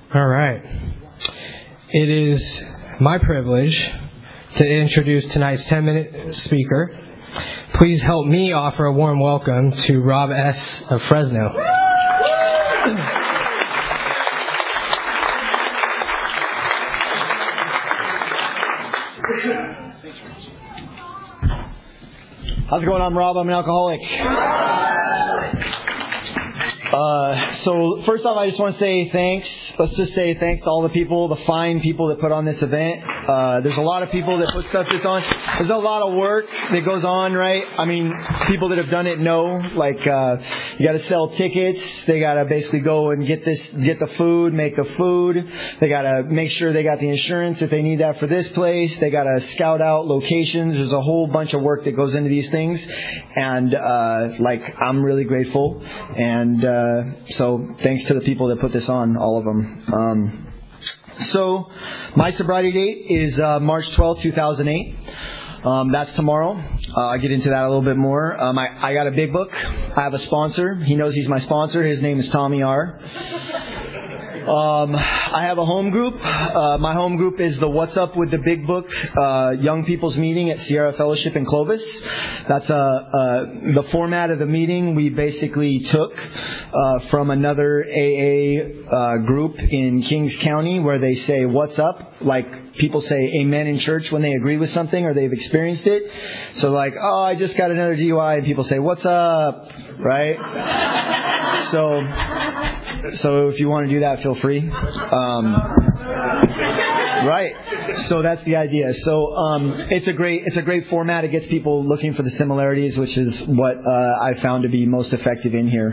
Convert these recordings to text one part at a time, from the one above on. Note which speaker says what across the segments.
Speaker 1: All right. It is my privilege to introduce tonight's 10-minute speaker. Please help me offer a warm welcome to Rob S. of Fresno.
Speaker 2: How's it going? I'm Rob. I'm an alcoholic. So first off, I just want to say thanks. Let's just say thanks to all the people, the fine people that put on this event. There's a lot of people that put stuff this on. There's a lot of work that goes on, right? I mean, people that have done it know, like, you got to sell tickets. They got to basically go and get the food, make the food. They got to make sure they got the insurance if they need that for this place. They got to scout out locations. There's a whole bunch of work that goes into these things. And, I'm really grateful. And, so thanks to the people that put this on, all of them. So my sobriety date is March 12th, 2008. That's tomorrow. I'll get into that a little bit more. I got a big book. I have a sponsor. He knows he's my sponsor. His name is Tommy R. I have a home group. My home group is the What's Up with the Big Book Young People's Meeting at Sierra Fellowship in Clovis. That's the format of the meeting we basically took from another AA group in Kings County where they say, "What's up?" Like people say amen in church when they agree with something or they've experienced it. So like, "Oh, I just got another DUI," and people say, "What's up?" Right? So if you want to do that, feel free. Right. So that's the idea. So it's a great format. It gets people looking for the similarities, which is what I found to be most effective in here.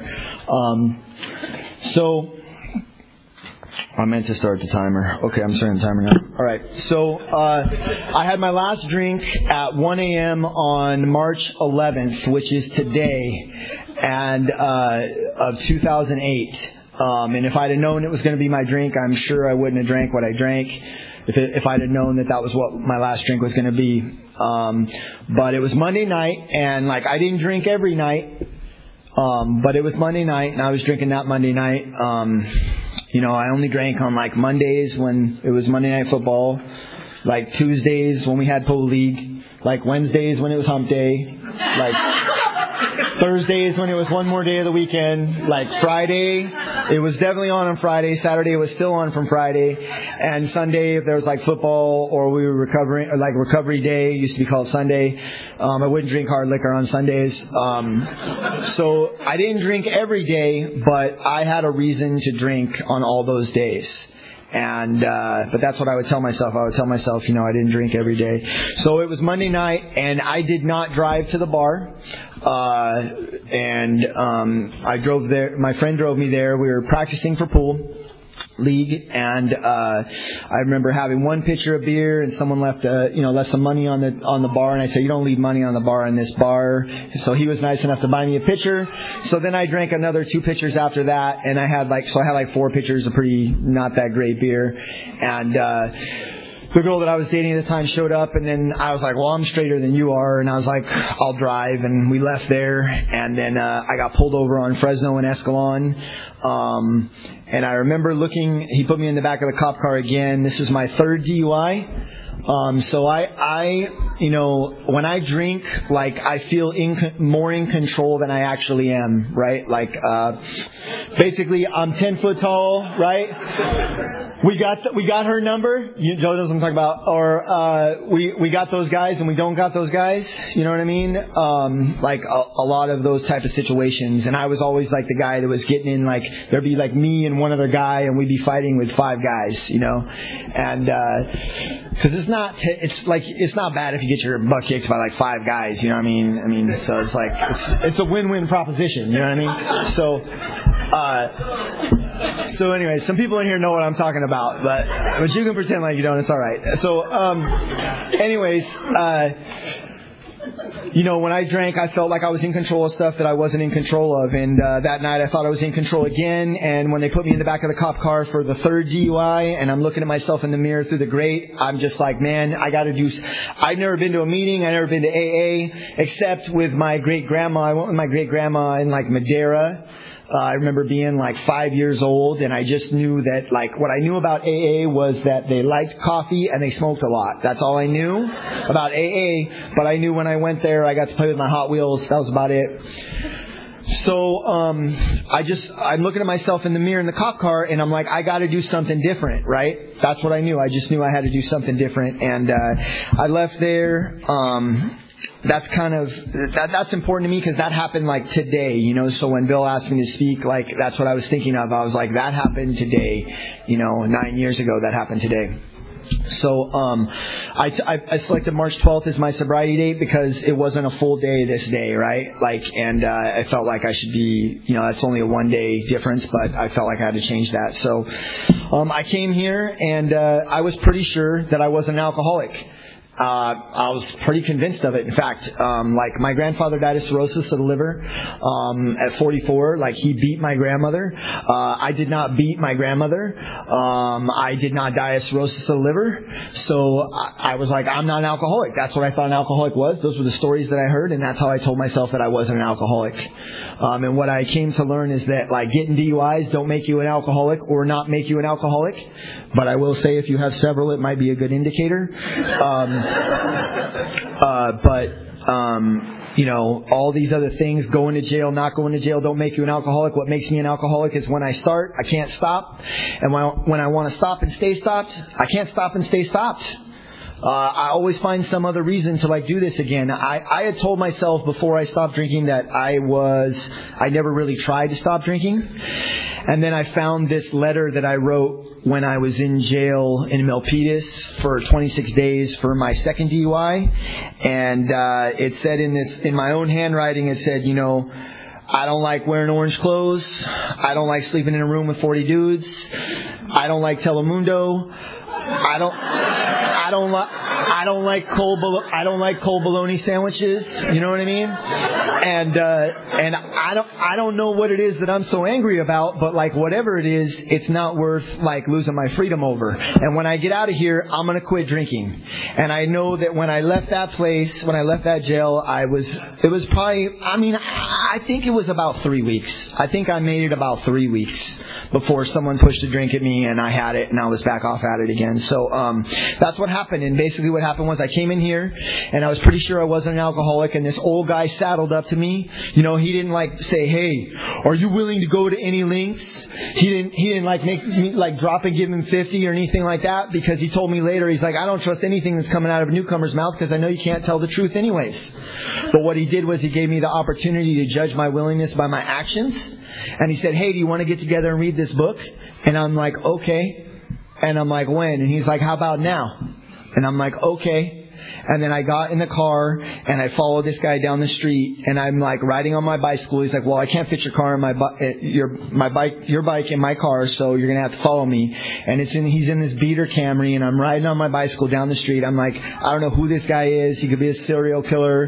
Speaker 2: So I meant to start the timer. Okay, I'm starting the timer now. All right. So I had my last drink at 1 a.m. on March 11th, which is today, and of 2008. And if I'd have known it was going to be my drink, I'm sure I wouldn't have drank what I drank if I'd have known that was what my last drink was going to be. But it was Monday night, and I didn't drink every night. But it was Monday night, and I was drinking that Monday night. I only drank on Mondays when it was Monday Night Football, Tuesdays when we had Pole League, Wednesdays when it was Hump Day, Thursdays when it was one more day of the weekend, Friday, it was definitely on Friday, Saturday it was still on from Friday, and Sunday if there was football or we were recovering, or recovery day, used to be called Sunday, I wouldn't drink hard liquor on Sundays, so I didn't drink every day, but I had a reason to drink on all those days. And, but that's what I would tell myself. I would tell myself, I didn't drink every day. So it was Monday night, and I did not drive to the bar. I drove there. My friend drove me there. We were practicing for pool league, and I remember having one pitcher of beer, and someone left some money on the bar, and I said, "You don't leave money on the bar in this bar." So he was nice enough to buy me a pitcher. So then I drank another 2 pitchers after that, and I had 4 pitchers of pretty not that great beer, and the girl that I was dating at the time showed up, and then I was like, "Well, I'm straighter than you are," and I was like, "I'll drive," and we left there, and then I got pulled over on Fresno and Escalon, and I remember he put me in the back of the cop car again. This was my 3rd DUI. So I when I drink, I feel more in control than I actually am, right? Basically, I'm 10 foot tall, right? We got her number. Joe knows what I'm talking about. Or we got those guys and we don't got those guys. You know what I mean? A lot of those type of situations. And I was always the guy that was getting in. There'd be me and one other guy, and we'd be fighting with 5 guys. And because it's not bad if you get your butt kicked by 5 guys. You know what I mean? So it's a win-win proposition. You know what I mean? So anyway, some people in here know what I'm talking about, but you can pretend like you don't. It's all right. So, when I drank, I felt like I was in control of stuff that I wasn't in control of. And that night I thought I was in control again. And when they put me in the back of the cop car for the 3rd DUI, and I'm looking at myself in the mirror through the grate, I'm just like, man, I'd never been to a meeting. I'd never been to AA, except with my great-grandma. I went with my great-grandma in Madeira. I remember being like 5 years old, and I just knew that, like, what I knew about AA was that they liked coffee and they smoked a lot. That's all I knew about AA, but I knew when I went there, I got to play with my Hot Wheels. That was about it. So I'm looking at myself in the mirror in the cop car, and I'm like, I got to do something different, right? That's what I knew. I just knew I had to do something different, and I left there. That's that's important to me because that happened like today, So when Bill asked me to speak, like that's what I was thinking of. I was like, that happened today, 9 years ago. That happened today. So I selected March 12th as my sobriety date because it wasn't a full day this day, right? And I felt like I should be, that's only a 1 day difference, but I felt like I had to change that. So I came here and I was pretty sure that I wasn't an alcoholic. I was pretty convinced of it. In fact, my grandfather died of cirrhosis of the liver at 44. He beat my grandmother. I did not beat my grandmother. I did not die of cirrhosis of the liver. So I was like, I'm not an alcoholic. That's what I thought an alcoholic was. Those were the stories that I heard, and that's how I told myself that I wasn't an alcoholic. And what I came to learn is that getting DUIs don't make you an alcoholic or not make you an alcoholic. But I will say if you have several, it might be a good indicator. All these other things, going to jail, not going to jail, don't make you an alcoholic. What makes me an alcoholic is when I start, I can't stop. And when I want to stop and stay stopped, I can't stop and stay stopped. I always find some other reason to do this again. I had told myself before I stopped drinking that I never really tried to stop drinking. And then I found this letter that I wrote when I was in jail in Milpitas for 26 days for my second DUI. And it said in my own handwriting, it said, I don't like wearing orange clothes. I don't like sleeping in a room with 40 dudes. I don't like Telemundo. I don't like cold bologna sandwiches. You know what I mean? And I don't know what it is that I'm so angry about, but whatever it is, it's not worth losing my freedom over. And when I get out of here, I'm gonna quit drinking. And I know that when I left that place, when I left that jail, I think it was about 3 weeks. I think I made it about 3 weeks before someone pushed a drink at me and I had it and I was back off at it again. So that's what happened. And basically what happened was I came in here and I was pretty sure I wasn't an alcoholic, and this old guy saddled up to me. He didn't say, hey, are you willing to go to any lengths? He didn't make me drop and give him 50 or anything like that, because he told me later, he's like, I don't trust anything that's coming out of a newcomer's mouth because I know you can't tell the truth anyways. But what he did was he gave me the opportunity to judge my willingness by my actions. And he said, hey, do you want to get together and read this book? And I'm like, okay. And I'm like, when? And he's like, how about now? And I'm like, okay. And then I got in the car and I followed this guy down the street, and I'm riding on my bicycle. He's like, well, I can't fit your car in your bike in my car, so you're going to have to follow me. And he's in this beater Camry, and I'm riding on my bicycle down the street. I'm like, I don't know who this guy is. He could be a serial killer.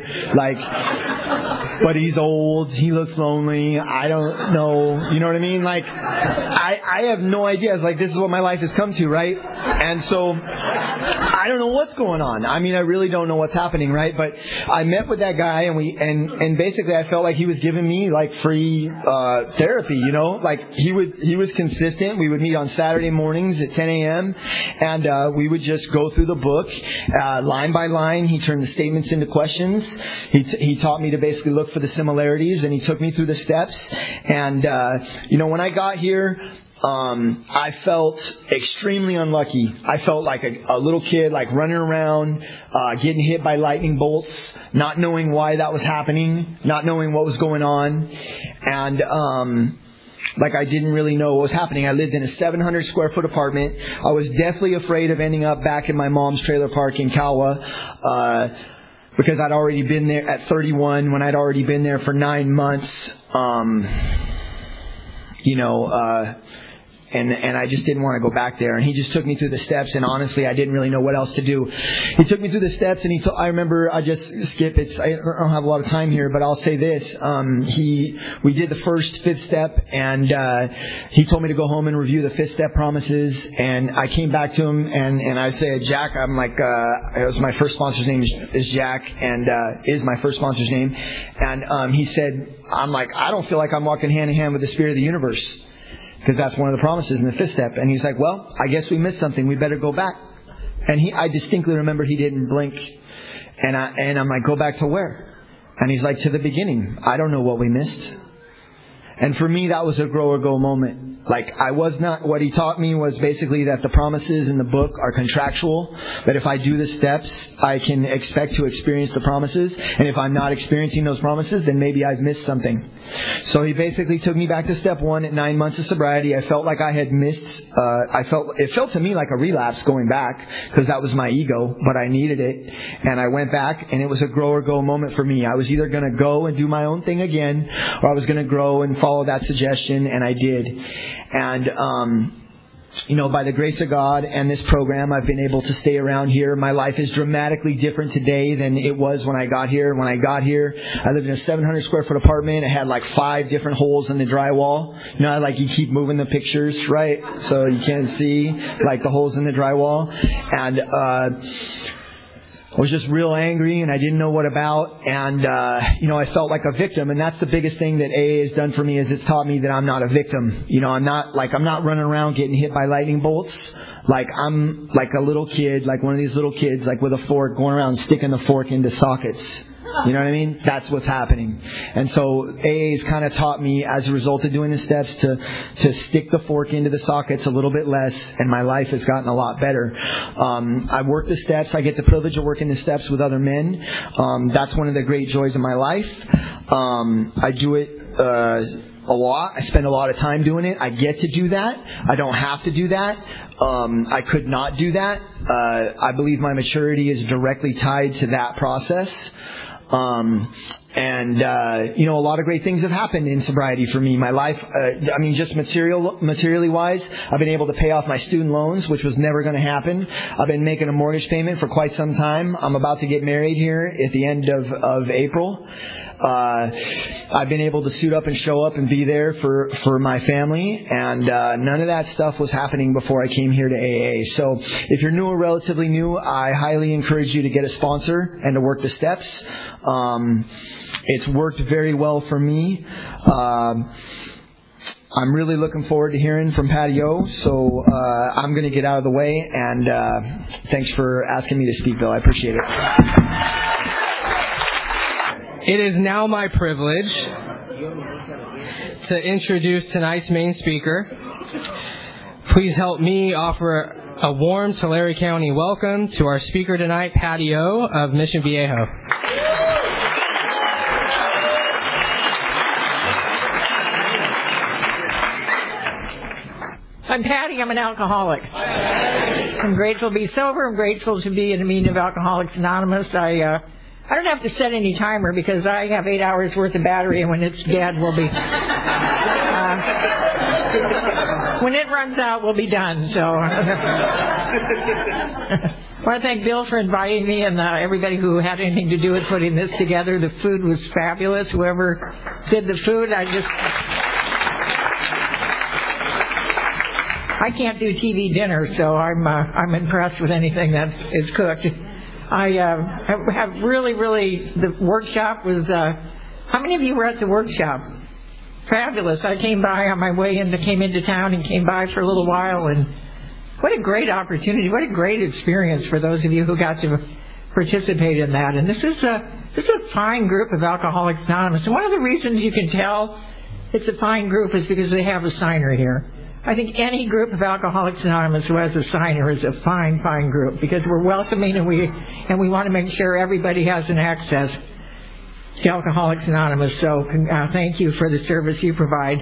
Speaker 2: But he's old. He looks lonely. I don't know. You know what I mean? I have no idea. It's this is what my life has come to, right? And so I don't know what's going on. I really don't know what's happening, right? But I met with that guy, and basically I felt like he was giving me free therapy, he was consistent. We would meet on Saturday mornings at 10 a.m. and we would just go through the book line by line. He turned the statements into questions. He taught me to basically look for the similarities, and he took me through the steps. And when I got here, I felt extremely unlucky. I felt like a little kid, running around, getting hit by lightning bolts, not knowing why that was happening, not knowing what was going on. And, I didn't really know what was happening. I lived in a 700 square foot apartment. I was deathly afraid of ending up back in my mom's trailer park in Calwa, because I'd already been there at 31, when I'd already been there for 9 months. And I just didn't want to go back there. And he just took me through the steps, and honestly, I didn't really know what else to do. He took me through the steps, and I remember, I just skip it. I don't have a lot of time here, but I'll say this. We did the first 5th step, and he told me to go home and review the 5th step promises. And I came back to him, and I said, Jack, I'm like, it was my first sponsor's name is Jack, and is my first sponsor's name. And he said, I'm like, I don't feel like I'm walking hand in hand with the Spirit of the universe, because that's one of the promises in the 5th step. And he's like, well, I guess we missed something. We better go back. And I distinctly remember he didn't blink. And I'm like, go back to where? And he's like, to the beginning. I don't know what we missed. And for me, that was a grow or go moment. Like, what he taught me was basically that the promises in the book are contractual. That if I do the steps, I can expect to experience the promises. And if I'm not experiencing those promises, then maybe I've missed something. So he basically took me back to step 1 at 9 months of sobriety. I felt like I had missed, it felt to me like a relapse going back, because that was my ego, but I needed it. And I went back, and it was a grow or go moment for me. I was either going to go and do my own thing again, or I was going to grow and follow that suggestion, and I did. And, by the grace of God and this program, I've been able to stay around here. My life is dramatically different today than it was when I got here. When I got here, I lived in a 700 square foot apartment. It had like 5 different holes in the drywall. You keep moving the pictures, right? So you can't see like the holes in the drywall. And, I was just real angry, and I didn't know what about, and I felt like a victim. And that's the biggest thing that AA has done for me, is it's taught me that I'm not a victim. I'm not running around getting hit by lightning bolts. Like, I'm like a little kid, like one of these little kids, like with a fork, going around sticking the fork into sockets. You know what I mean? That's what's happening. And so AA's kind of taught me, as a result of doing the steps, to stick the fork into the sockets a little bit less, and my life has gotten a lot better. I work the steps. I get the privilege of working the steps with other men. That's one of the great joys of my life. I do it a lot. I spend a lot of time doing it. I get to do that. I don't have to do that. I could not do that. I believe my maturity is directly tied to that process. A lot of great things have happened in sobriety for me. My life, just materially wise, I've been able to pay off my student loans, which was never going to happen. I've been making a mortgage payment for quite some time. I'm about to get married here at the end of April. I've been able to suit up and show up and be there for my family, and none of that stuff was happening before I came here to AA. So if you're new or relatively new, I highly encourage you to get a sponsor and to work the steps. It's worked very well for me. I'm really looking forward to hearing from Patty O, so I'm going to get out of the way, and thanks for asking me to speak, Bill. I appreciate it.
Speaker 1: It is now my privilege to introduce tonight's main speaker. Please help me offer a warm Tulare County welcome to our speaker tonight, Patty O of Mission Viejo.
Speaker 3: I'm Patty. I'm an alcoholic. I'm grateful to be sober. I'm grateful to be in a meeting of Alcoholics Anonymous. I don't have to set any timer because I have 8 hours worth of battery, and when it's dead, we'll be... when it runs out, we'll be done. So I want to thank Bill for inviting me, and everybody who had anything to do with putting this together. The food was fabulous. Whoever did the food, I can't do TV dinner, so I'm impressed with anything that is cooked. I have really, the workshop was, how many of you were at the workshop? Fabulous. I came by on my way in, came into town and came by for a little while, and what a great opportunity, what a great experience for those of you who got to participate in that. And this is a fine group of Alcoholics Anonymous, and one of the reasons you can tell it's a fine group is because they have a signer here. I think any group of Alcoholics Anonymous who has a signer is a fine, fine group, because we're welcoming and we want to make sure everybody has an access to Alcoholics Anonymous. So thank you for the service you provide.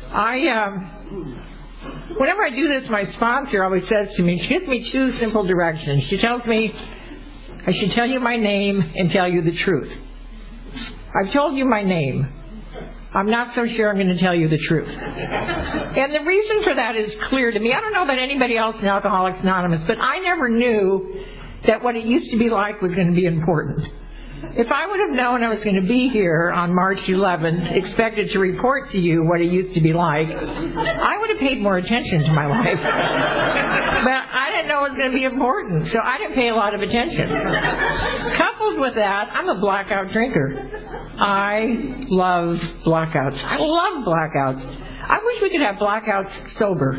Speaker 3: Whenever I do this, my sponsor always says to me, she gives me 2 simple directions. She tells me I should tell you my name and tell you the truth. I've told you my name. I'm not so sure I'm going to tell you the truth. And the reason for that is clear to me. I don't know about anybody else in Alcoholics Anonymous, but I never knew that what it used to be like was going to be important. If I would have known I was going to be here on March 11th, expected to report to you what it used to be like, I would have paid more attention to my life. But I didn't know it was going to be important, so I didn't pay a lot of attention. Coupled with that, I'm a blackout drinker. I love blackouts. I love blackouts. I wish we could have blackouts sober.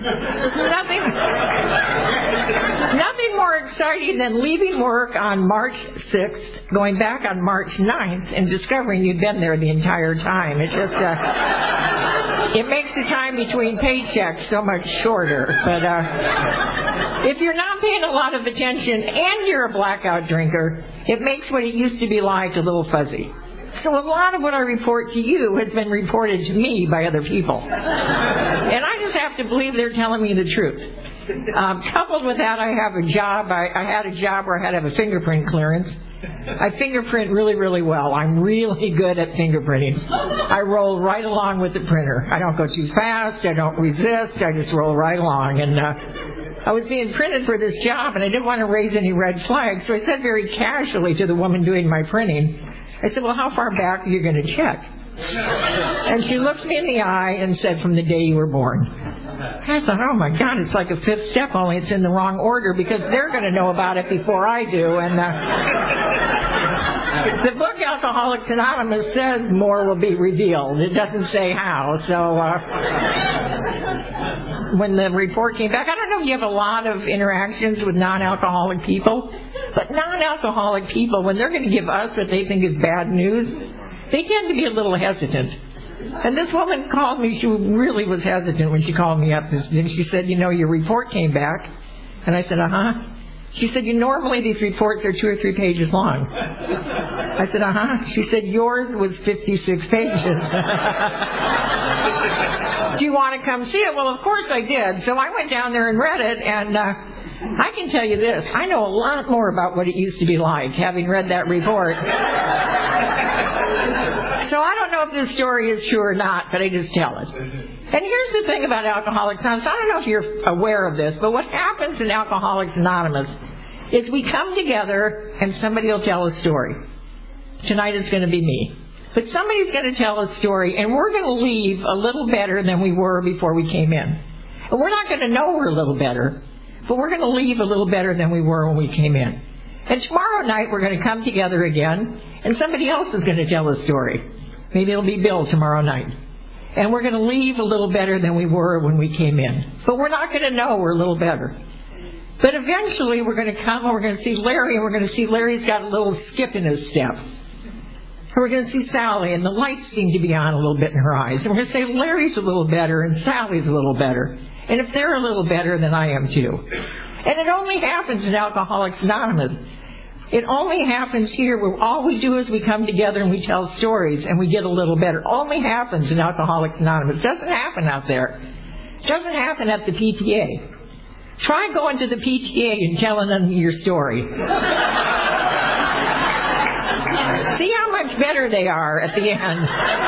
Speaker 3: Nothing more exciting than leaving work on March 6th, going back on March 9th, and discovering you'd been there the entire time. It just, it makes the time between paychecks so much shorter. But if you're not paying a lot of attention and you're a blackout drinker, it makes what it used to be like a little fuzzy. So a lot of what I report to you has been reported to me by other people. And I just have to believe they're telling me the truth. Coupled with that, I have a job. I had a job where I had to have a fingerprint clearance. I fingerprint really, really well. I'm really good at fingerprinting. I roll right along with the printer. I don't go too fast. I don't resist. I just roll right along. And I was being printed for this job, and I didn't want to raise any red flags, so I said very casually to the woman doing my printing, I said, well, how far back are you going to check? And she looked me in the eye and said, from the day you were born. I thought, oh, my God, it's like a fifth step, only it's in the wrong order because they're going to know about it before I do. And the book Alcoholics Anonymous says more will be revealed. It doesn't say how. So when the report came back, I don't know if you have a lot of interactions with non-alcoholic people, but non-alcoholic people, when they're going to give us what they think is bad news, they tend to be a little hesitant. And this woman called me. She really was hesitant when she called me up. And she said, you know, your report came back. And I said, uh-huh. She said, normally these reports are 2 or 3 pages long. I said, uh-huh. She said, yours was 56 pages. Do you want to come see it? Well, of course I did. So I went down there and read it, and I can tell you this. I know a lot more about what it used to be like, having read that report. So I don't know if this story is true or not, but I just tell it. And here's the thing about Alcoholics Anonymous. I don't know if you're aware of this, but what happens in Alcoholics Anonymous is we come together and somebody will tell a story. Tonight it's going to be me. But somebody's going to tell a story, and we're going to leave a little better than we were before we came in. And we're not going to know we're a little better, but we're going to leave a little better than we were when we came in. And tomorrow night we're going to come together again, and somebody else is going to tell a story. Maybe it'll be Bill tomorrow night. And we're going to leave a little better than we were when we came in. But we're not going to know we're a little better. But eventually we're going to come and we're going to see Larry, and we're going to see Larry's got a little skip in his step. And we're going to see Sally, and the lights seem to be on a little bit in her eyes. And we're going to say Larry's a little better and Sally's a little better. And if they're a little better, then I am too. And it only happens in Alcoholics Anonymous. It only happens here where all we do is we come together and we tell stories and we get a little better. It only happens in Alcoholics Anonymous. It doesn't happen out there. It doesn't happen at the PTA. Try going to the PTA and telling them your story. See how much better they are at the end.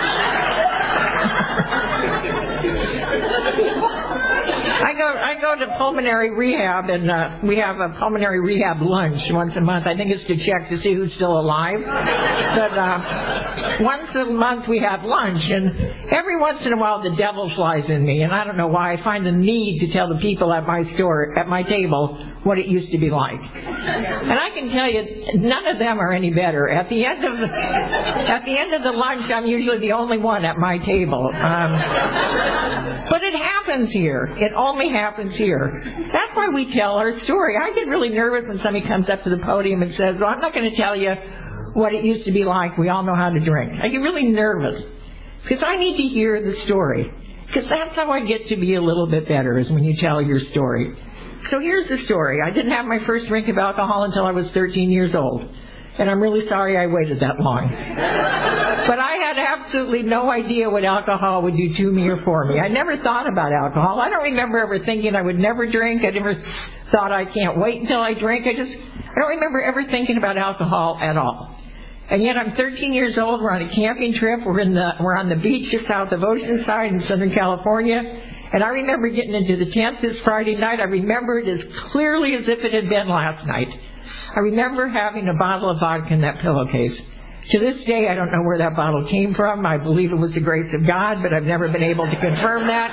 Speaker 3: I go to pulmonary rehab, and we have a pulmonary rehab lunch once a month. I think it's to check to see who's still alive. But once a month we have lunch, and every once in a while the devil flies in me, and I don't know why. I find the need to tell the people at my table, what it used to be like. And I can tell you, none of them are any better. At the end of the lunch, I'm usually the only one at my table. But it happens here. It only happens here. That's why we tell our story. I get really nervous when somebody comes up to the podium and says, well, I'm not going to tell you what it used to be like. We all know how to drink. I get really nervous because I need to hear the story. Because that's how I get to be a little bit better, is when you tell your story. So here's the story. I didn't have my first drink of alcohol until I was 13 years old. And I'm really sorry I waited that long. But I had absolutely no idea what alcohol would do to me or for me. I never thought about alcohol. I don't remember ever thinking I would never drink. I never thought I can't wait until I drink. I don't remember ever thinking about alcohol at all. And yet I'm 13 years old. We're on a camping trip. We're on the beach just south of Oceanside in Southern California. And I remember getting into the tent this Friday night. I remember it as clearly as if it had been last night. I remember having a bottle of vodka in that pillowcase. To this day, I don't know where that bottle came from. I believe it was the grace of God, but I've never been able to confirm that.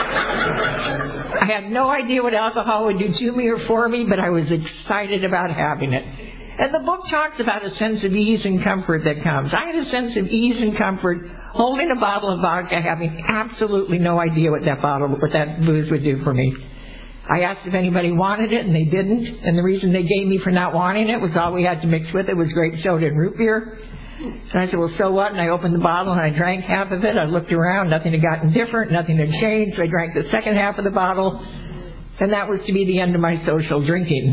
Speaker 3: I had no idea what alcohol would do to me or for me, but I was excited about having it. And the book talks about a sense of ease and comfort that comes. I had a sense of ease and comfort holding a bottle of vodka, having absolutely no idea what that booze would do for me. I asked if anybody wanted it, and they didn't. And the reason they gave me for not wanting it was all we had to mix with it was grape soda and root beer. And I said, well, so what? And I opened the bottle, and I drank half of it. I looked around. Nothing had gotten different. Nothing had changed. So I drank the second half of the bottle. And that was to be the end of my social drinking.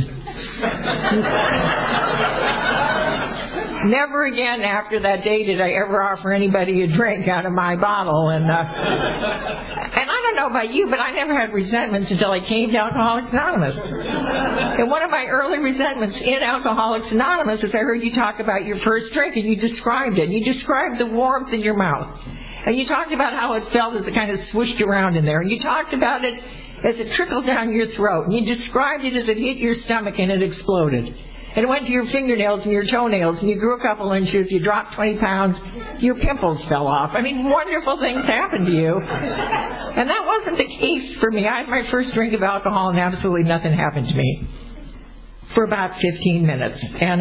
Speaker 3: Never again after that day did I ever offer anybody a drink out of my bottle. And I don't know about you, but I never had resentments until I came to Alcoholics Anonymous. And one of my early resentments in Alcoholics Anonymous is I heard you talk about your first drink, and you described it. You described the warmth in your mouth. And you talked about how it felt as it kind of swished around in there. And you talked about it as it trickled down your throat. And you described it as it hit your stomach and it exploded. And it went to your fingernails and your toenails, and you grew a couple inches, you dropped 20 pounds, your pimples fell off. I mean, wonderful things happened to you. And that wasn't the case for me. I had my first drink of alcohol, and absolutely nothing happened to me for about 15 minutes. And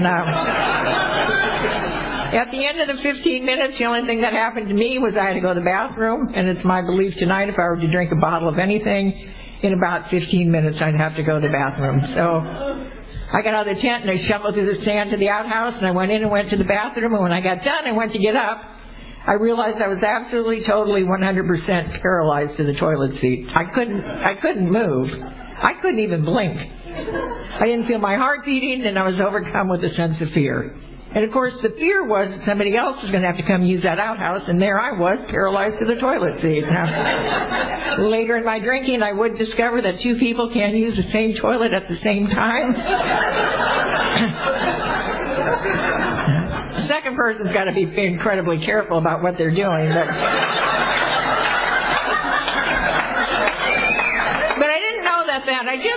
Speaker 3: at the end of the 15 minutes, the only thing that happened to me was I had to go to the bathroom, and it's my belief tonight if I were to drink a bottle of anything, in about 15 minutes I'd have to go to the bathroom. So I got out of the tent and I shoveled through the sand to the outhouse, and I went in and went to the bathroom, and when I got done and went to get up, I realized I was absolutely, totally, 100% paralyzed to the toilet seat. I couldn't move. I couldn't even blink. I didn't feel my heart beating, and I was overcome with a sense of fear. And of course, the fear was that somebody else was going to have to come use that outhouse, and there I was, paralyzed to the toilet seat. Now, later in my drinking, I would discover that two people can't use the same toilet at the same time. The second person's got to be incredibly careful about what they're doing. But I didn't know that then. I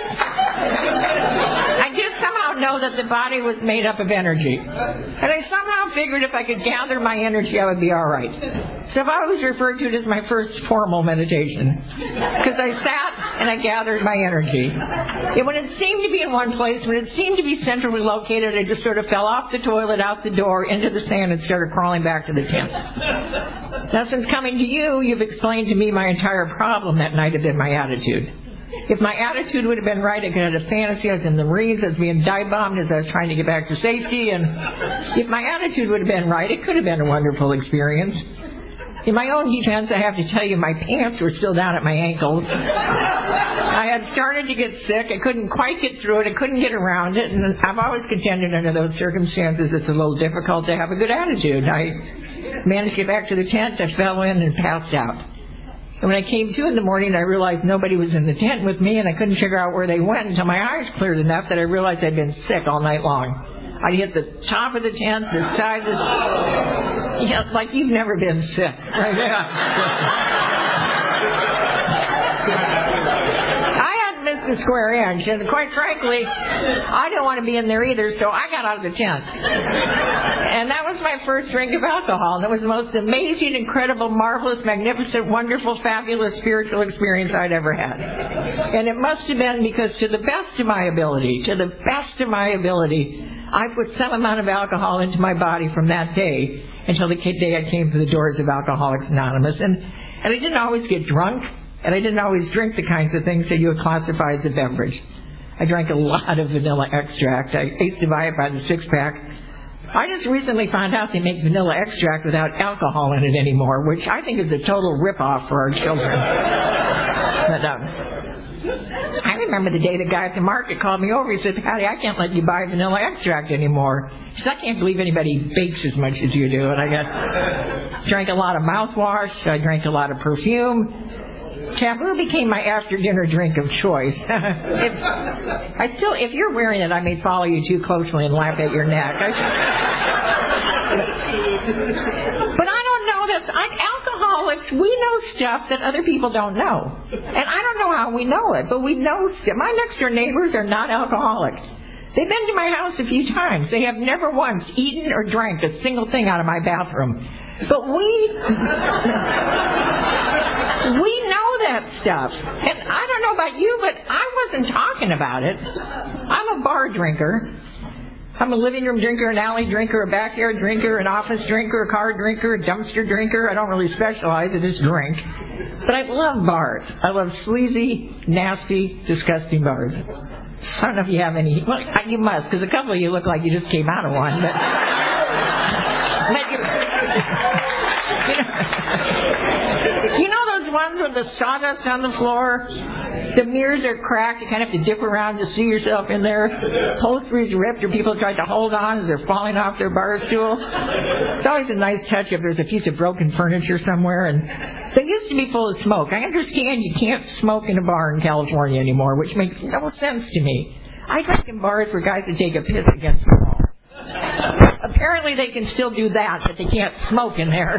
Speaker 3: just somehow know that the body was made up of energy. And I somehow figured if I could gather my energy, I would be all right. So I've always referred to it as my first formal meditation. Because I sat and I gathered my energy. And when it seemed to be in one place, when it seemed to be centrally located, I just sort of fell off the toilet, out the door, into the sand, and started crawling back to the tent. Now, since coming to you, you've explained to me my entire problem that night had been my attitude. If my attitude would have been right, I could have had a fantasy. I was in the Marines, I was being dive-bombed as I was trying to get back to safety. And if my attitude would have been right, it could have been a wonderful experience. In my own defense, I have to tell you, my pants were still down at my ankles. I had started to get sick. I couldn't quite get through it. I couldn't get around it. And I've always contended under those circumstances it's a little difficult to have a good attitude. I managed to get back to the tent. I fell in and passed out. And when I came to in the morning, I realized nobody was in the tent with me, and I couldn't figure out where they went until my eyes cleared enough that I realized I'd been sick all night long. I'd hit the top of the tent, the sides of like you've never been sick. Right? I hadn't missed a square inch, and quite frankly, I didn't want to be in there either, so I got out of the tent. And that was my first drink of alcohol, and it was the most amazing, incredible, marvelous, magnificent, wonderful, fabulous spiritual experience I'd ever had. And it must have been because to the best of my ability, I put some amount of alcohol into my body from that day until the day I came to the doors of Alcoholics Anonymous. And I didn't always get drunk, and I didn't always drink the kinds of things that you would classify as a beverage. I drank a lot of vanilla extract. I used to buy it by the six-pack. I just recently found out they make vanilla extract without alcohol in it anymore, which I think is a total rip-off for our children. But I remember the day the guy at the market called me over. He said, Patty, I can't let you buy vanilla extract anymore. He said, I can't believe anybody bakes as much as you do. And I drank a lot of mouthwash. I drank a lot of perfume. Taboo became my after-dinner drink of choice. If you're wearing it, I may follow you too closely and lap at your neck. I don't know that alcoholics, we know stuff that other people don't know. And I don't know how we know it, but we know stuff. My next door neighbors are not alcoholic. They've been to my house a few times. They have never once eaten or drank a single thing out of my bathroom. But we know that stuff. And I don't know about you, but I wasn't talking about it. I'm a bar drinker. I'm a living room drinker, an alley drinker, a backyard drinker, an office drinker, a car drinker, a dumpster drinker. I don't really specialize, I just drink. But I love bars. I love sleazy, nasty, disgusting bars. I don't know if you have any. Well, you must, because a couple of you look like you just came out of one. But you know those ones with the sawdust on the floor? The mirrors are cracked. You kind of have to dip around to see yourself in there. Upholstery's ripped, or people try to hold on as they're falling off their bar stool. It's always a nice touch if there's a piece of broken furniture somewhere. And they used to be full of smoke. I understand you can't smoke in a bar in California anymore, which makes no sense to me. I drink in bars where guys would take a piss against the wall. Apparently they can still do that, but they can't smoke in there.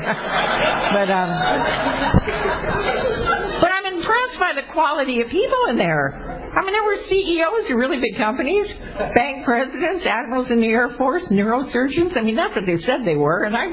Speaker 3: But I'm impressed by the quality of people in there. I mean, there were CEOs of really big companies, bank presidents, admirals in the Air Force, neurosurgeons. I mean, that's what they said they were. And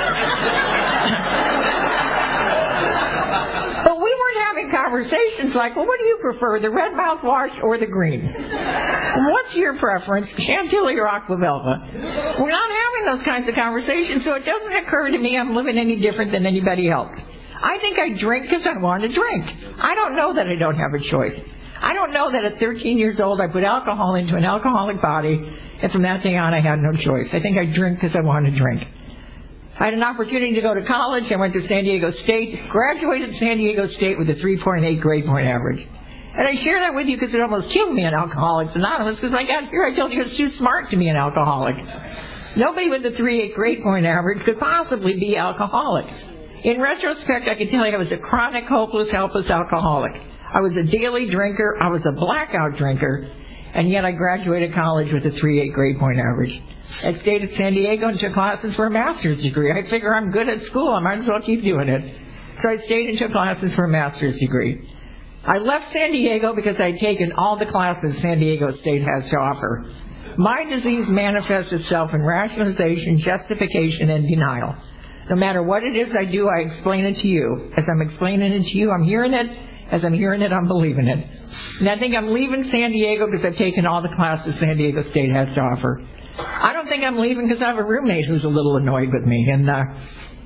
Speaker 3: But we weren't having conversations like, well, what do you prefer, the red mouthwash or the green? What's your preference, Chantilly or Aquavelva? We're not having those kinds of conversations, so it doesn't occur to me I'm living any different than anybody else. I think I drink because I want to drink. I don't know that I don't have a choice. I don't know that at 13 years old I put alcohol into an alcoholic body, and from that day on I had no choice. I think I drink because I want to drink. I had an opportunity to go to college. I went to San Diego State, graduated San Diego State with a 3.8 grade point average. And I share that with you because it almost killed me in Alcoholics Anonymous, because I got here, I told you it's too smart to be an alcoholic. Nobody with a 3.8 grade point average could possibly be alcoholics. In retrospect, I can tell you I was a chronic, hopeless, helpless alcoholic. I was a daily drinker. I was a blackout drinker. And yet I graduated college with a 3.8 grade point average. I stayed at San Diego and took classes for a master's degree. I figure I'm good at school. I might as well keep doing it. So I stayed and took classes for a master's degree. I left San Diego because I'd taken all the classes San Diego State has to offer. My disease manifests itself in rationalization, justification, and denial. No matter what it is I do, I explain it to you. As I'm explaining it to you, I'm hearing it. As I'm hearing it, I'm believing it. And I think I'm leaving San Diego because I've taken all the classes San Diego State has to offer. I don't think I'm leaving because I have a roommate who's a little annoyed with me. And I'm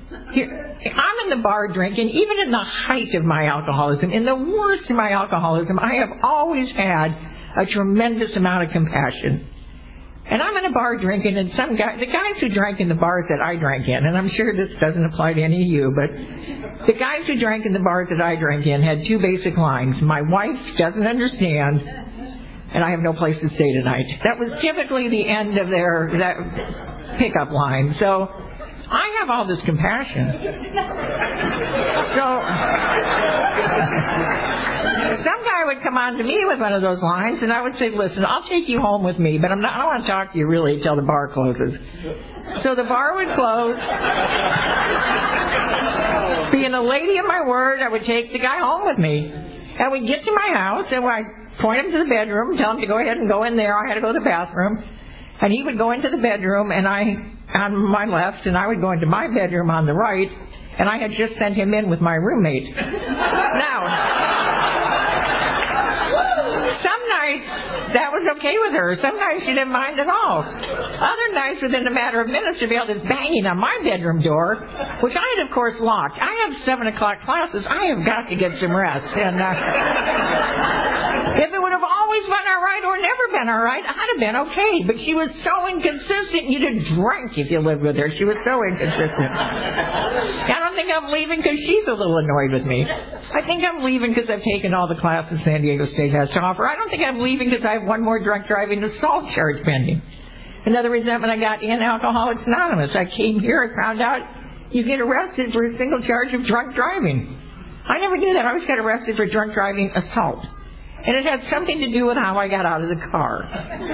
Speaker 3: in the bar drinking, even in the height of my alcoholism, in the worst of my alcoholism, I have always had a tremendous amount of compassion. And I'm in a bar drinking, and the guys who drank in the bars that I drank in, and I'm sure this doesn't apply to any of you, but the guys who drank in the bars that I drank in had two basic lines. My wife doesn't understand, and I have no place to stay tonight. That was typically the end of that pickup line. So I have all this compassion. So some guy would come on to me with one of those lines, and I would say, listen, I'll take you home with me, but I don't want to talk to you really until the bar closes. So the bar would close. Being a lady of my word, I would take the guy home with me. And we'd get to my house, and I'd point him to the bedroom, tell him to go ahead and go in there. I had to go to the bathroom. And he would go into the bedroom, and on my left, and I would go into my bedroom on the right, and I had just sent him in with my roommate. Now, some nights that was okay with her. Some nights she didn't mind at all. Other nights, within a matter of minutes, she'd be able to banging on my bedroom door, which I had, of course, locked. I have 7 o'clock classes. I have got to get some rest. And if it would have always been all right or never been all right, I'd have been okay. But she was so inconsistent. You didn't drink if you lived with her. She was so inconsistent. I don't think I'm leaving because she's a little annoyed with me. I think I'm leaving because I've taken all the classes San Diego State has to offer. I don't think I'm leaving because I have one more drunk driving assault charge pending. Another resentment I got in Alcoholics Anonymous. I came here and found out you get arrested for a single charge of drunk driving. I never knew that. I always got arrested for drunk driving assault. And it had something to do with how I got out of the car.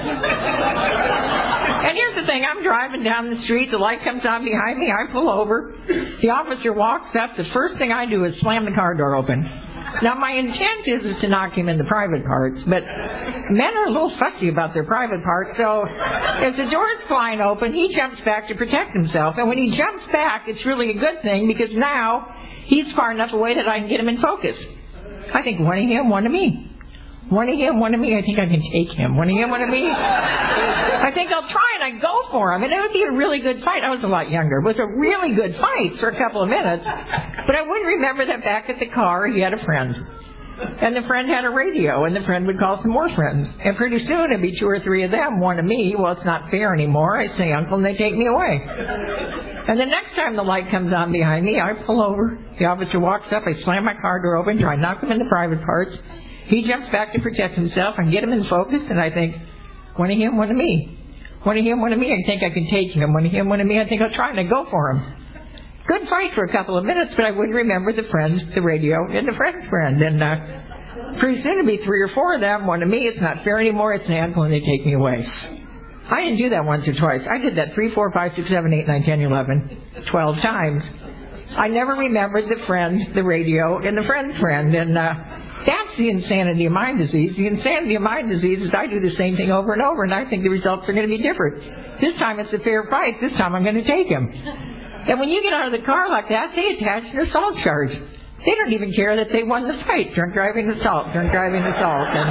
Speaker 3: And here's the thing, I'm driving down the street, the light comes on behind me, I pull over, the officer walks up, the first thing I do is slam the car door open. Now, my intent is to knock him in the private parts, but men are a little fussy about their private parts, so if the door's flying open, he jumps back to protect himself. And when he jumps back, it's really a good thing, because now he's far enough away that I can get him in focus. I think one of him, one of me. One of him, one of me, I think I can take him. One of him, one of me. I think I'll try, and I go for him. And it would be a really good fight. I was a lot younger. It was a really good fight for a couple of minutes. But I would remember that back at the car, he had a friend. And the friend had a radio, and the friend would call some more friends. And pretty soon it'd be 2 or 3 of them, one of me. Well, it's not fair anymore. I say, Uncle, and they take me away. And the next time the light comes on behind me, I pull over. The officer walks up. I slam my car door open, try to knock him in the private parts. He jumps back to protect himself and get him in focus, and I think, one of him, one of me. One of him, one of me, I think I can take him. One of him, one of me, I think I'll try, and I go for him. Good fight for a couple of minutes, but I would remember the friends, the radio, and the friend's friend. And pretty soon it'd be 3 or 4 of them. One of me, it's not fair anymore, it's an Uncle, and they take me away. I didn't do that once or twice. I did that 3, 4, 5, 6, 7, 8, 9, 10, 11, 12 times. I never remembered the friend, the radio, and the friend's friend. And that's the insanity of mind disease. The insanity of mind disease is I do the same thing over and over, and I think the results are going to be different. This time it's a fair fight. This time I'm going to take him. And when you get out of the car like that, they attach an assault charge. They don't even care that they won the fight. Drunk driving assault, drunk driving assault. And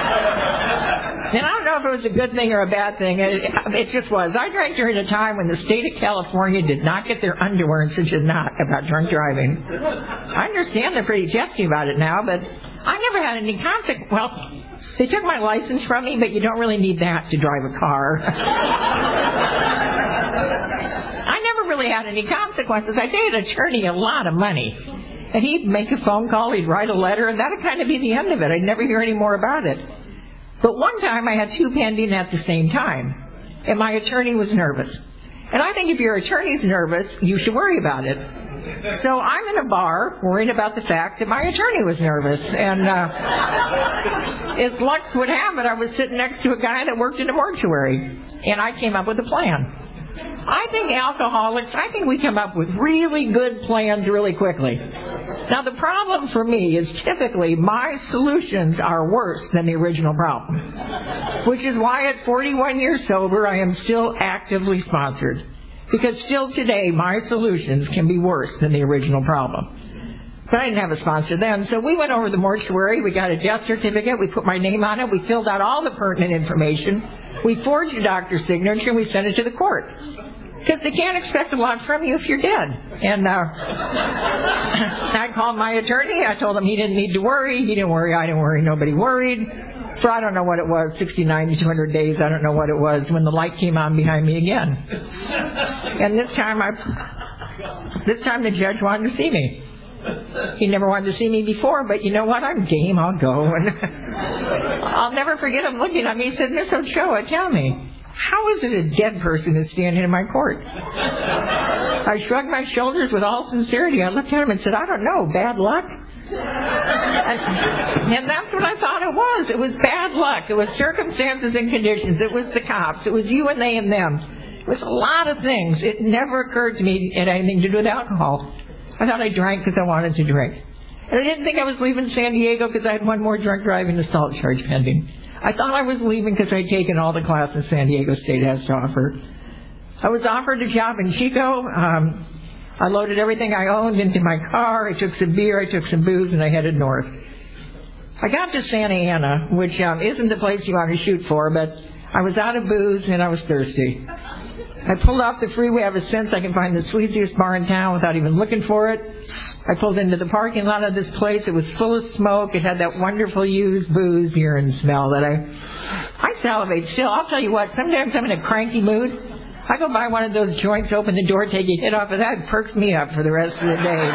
Speaker 3: I don't know if it was a good thing or a bad thing. It just was. I drank during a time when the state of California did not get their underwear in such a knot about drunk driving. I understand they're pretty testy about it now, but I never had any consequences. Well, they took my license from me, but you don't really need that to drive a car. I never really had any consequences. I paid an attorney a lot of money. And he'd make a phone call, he'd write a letter, and that would kind of be the end of it. I'd never hear any more about it. But one time I had 2 pending at the same time, and my attorney was nervous. And I think if your attorney's nervous, you should worry about it. So I'm in a bar worrying about the fact that my attorney was nervous. And as luck would have it, I was sitting next to a guy that worked in a mortuary, and I came up with a plan. I think alcoholics, we come up with really good plans really quickly. Now, the problem for me is typically my solutions are worse than the original problem, which is why at 41 years sober, I am still actively sponsored. Because still today, my solutions can be worse than the original problem. But I didn't have a sponsor then, so we went over to the mortuary, we got a death certificate, we put my name on it, we filled out all the pertinent information, we forged a doctor's signature, and we sent it to the court. Because they can't expect a lot from you if you're dead. And I called my attorney. I told him he didn't need to worry. He didn't worry. I didn't worry. Nobody worried. For I don't know what it was, 60, 90, 200 days. I don't know what it was when the light came on behind me again. And this time the judge wanted to see me. He never wanted to see me before, but you know what? I'm game. I'll go. And I'll never forget him looking at me. He said, Miss Ochoa, tell me, how is it a dead person is standing in my court? I shrugged my shoulders with all sincerity. I looked at him and said, I don't know, bad luck? And that's what I thought it was. It was bad luck. It was circumstances and conditions. It was the cops. It was you and they and them. It was a lot of things. It never occurred to me it had anything to do with alcohol. I thought I drank because I wanted to drink. And I didn't think I was leaving San Diego because I had one more drunk driving assault charge pending. I thought I was leaving because I'd taken all the classes San Diego State has to offer. I was offered a job in Chico. I loaded everything I owned into my car. I took some beer, I took some booze, and I headed north. I got to Santa Ana, which isn't the place you want to shoot for, but I was out of booze and I was thirsty. I pulled off the freeway ever since I can find the sleaziest bar in town without even looking for it. I pulled into the parking lot of this place. It was full of smoke. It had that wonderful used booze, urine smell that I salivate still. I'll tell you what, sometimes I'm in a cranky mood. I go by one of those joints, open the door, take a hit off of that, it perks me up for the rest of the day.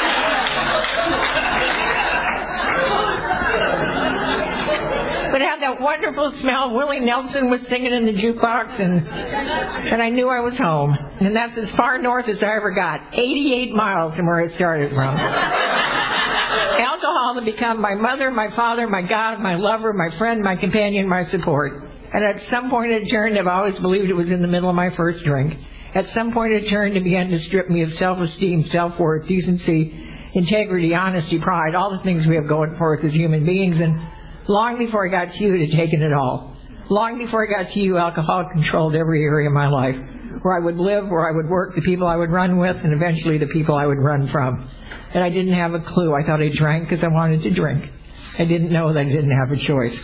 Speaker 3: But it had that wonderful smell. Willie Nelson was singing in the jukebox, and I knew I was home. And that's as far north as I ever got, 88 miles from where I started from. alcohol to become my mother, my father, my God, my lover, my friend, my companion, my support. And at some point it turned, I've always believed it was in the middle of my first drink. At some point it turned and began to strip me of self-esteem, self-worth, decency, integrity, honesty, pride, all the things we have going for us as human beings. And long before I got to you, it had taken it all. Long before I got to you, alcohol controlled every area of my life. Where I would live, where I would work, the people I would run with, and eventually the people I would run from. And I didn't have a clue. I thought I drank because I wanted to drink. I didn't know that I didn't have a choice.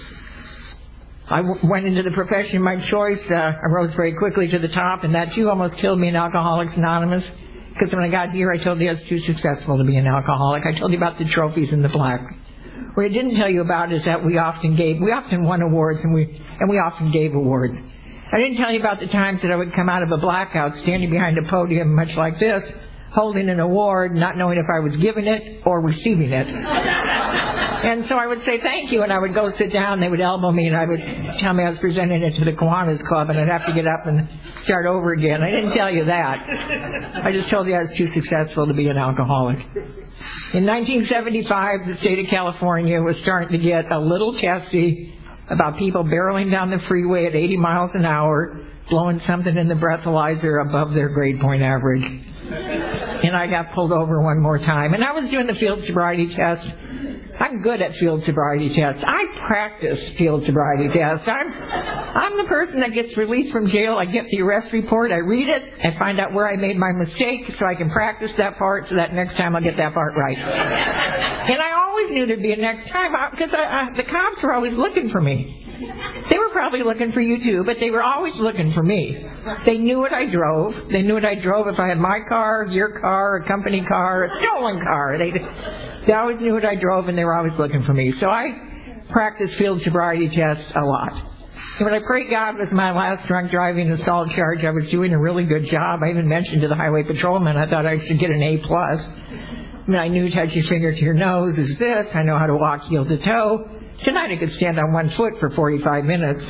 Speaker 3: I went into the profession of my choice. I rose very quickly to the top, and that too almost killed me in Alcoholics Anonymous. Because when I got here, I told you I was too successful to be an alcoholic. I told you about the trophies and the plaque. What I didn't tell you about is that we often won awards, and we often gave awards. I didn't tell you about the times that I would come out of a blackout, standing behind a podium much like this, holding an award, not knowing if I was giving it or receiving it. And so I would say thank you, and I would go sit down, they would elbow me, and I would tell me I was presenting it to the Kiwanis Club, and I'd have to get up and start over again. I didn't tell you that. I just told you I was too successful to be an alcoholic. In 1975, the state of California was starting to get a little testy about people barreling down the freeway at 80 miles an hour, blowing something in the breathalyzer above their grade point average. And I got pulled over one more time. And I was doing the field sobriety test. I'm good at field sobriety tests. I practice field sobriety tests. I'm the person that gets released from jail. I get the arrest report. I read it. I find out where I made my mistake so I can practice that part so that next time I'll get that part right. And I always knew there'd be a next time because the cops were always looking for me. They were probably looking for you too, but they were always looking for me. They knew what I drove. They knew what I drove if I had my car, your car, a company car, a stolen car. They always knew what I drove, and they were always looking for me. So I practiced field sobriety tests a lot. And when I prayed God with my last drunk driving assault charge, I was doing a really good job. I even mentioned to the highway patrolman I thought I should get an A+. I mean, I knew touch your finger to your nose is this. I know how to walk heel to toe. Tonight I could stand on one foot for 45 minutes.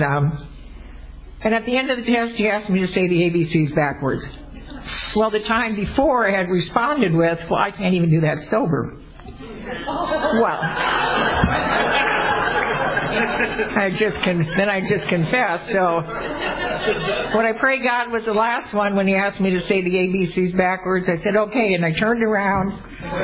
Speaker 3: And at the end of the test, he asked me to say the ABCs backwards. Well, the time before I had responded with, well, I can't even do that sober. Well, I just confessed. So when I prayed God was the last one, when he asked me to say the ABCs backwards, I said, okay, and I turned around.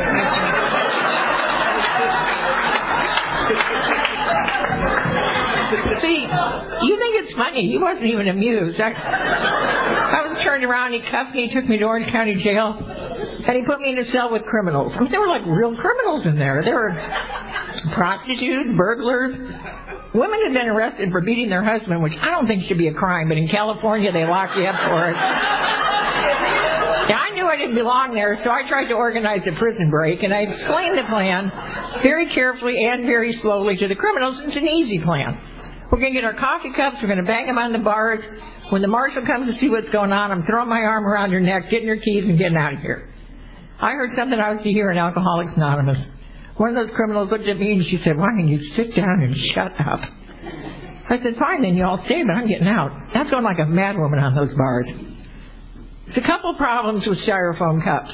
Speaker 3: See, you think it's funny. He wasn't even amused. I was turned around, he cuffed me, he took me to Orange County Jail, and he put me in a cell with criminals. I mean, there were like real criminals in there. There were prostitutes, burglars. Women had been arrested for beating their husband, which I don't think should be a crime, but in California they lock you up for it. Yeah, I knew I didn't belong there, so I tried to organize a prison break, and I explained the plan very carefully and very slowly to the criminals. It's an easy plan. We're going to get our coffee cups, we're going to bang them on the bars. When the marshal comes to see what's going on, I'm throwing my arm around your neck, getting your keys, and getting out of here. I heard something I was to hear in Alcoholics Anonymous. One of those criminals looked at me and she said, why don't you sit down and shut up? I said, fine, then you all stay, but I'm getting out. That's going like a mad woman on those bars. There's a couple problems with styrofoam cups.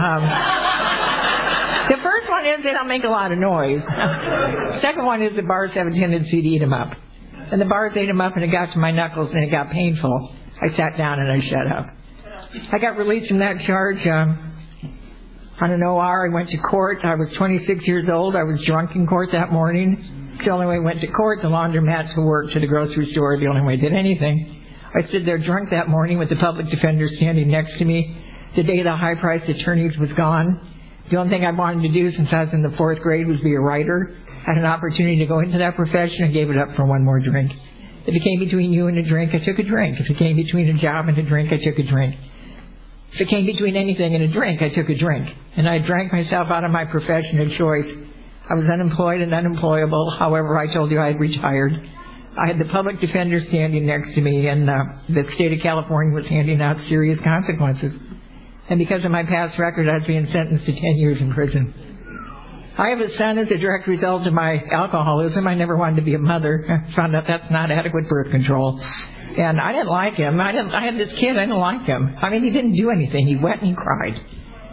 Speaker 3: The first one is they don't make a lot of noise. Second one is the bars have a tendency to eat them up. And the bars ate them up, and it got to my knuckles, and it got painful. I sat down and I shut up. I got released from that charge on an OR. I went to court. I was 26 years old. I was drunk in court that morning. It's the only way I went to court, the laundromat, to work, to the grocery store, the only way I did anything. I stood there drunk that morning with the public defender standing next to me. The day the high-priced attorneys was gone. The only thing I wanted to do since I was in the 4th grade was be a writer. I had an opportunity to go into that profession. I gave it up for one more drink. If it came between you and a drink, I took a drink. If it came between a job and a drink, I took a drink. If it came between anything and a drink, I took a drink. And I drank myself out of my profession of choice. I was unemployed and unemployable. However, I told you I had retired. I had the public defender standing next to me, and the state of California was handing out serious consequences. And because of my past record, I was being sentenced to 10 years in prison. I have a son as a direct result of my alcoholism. I never wanted to be a mother. I found out that's not adequate birth control. And I didn't like him. I had this kid, I didn't like him. I mean, he didn't do anything. He went and he cried.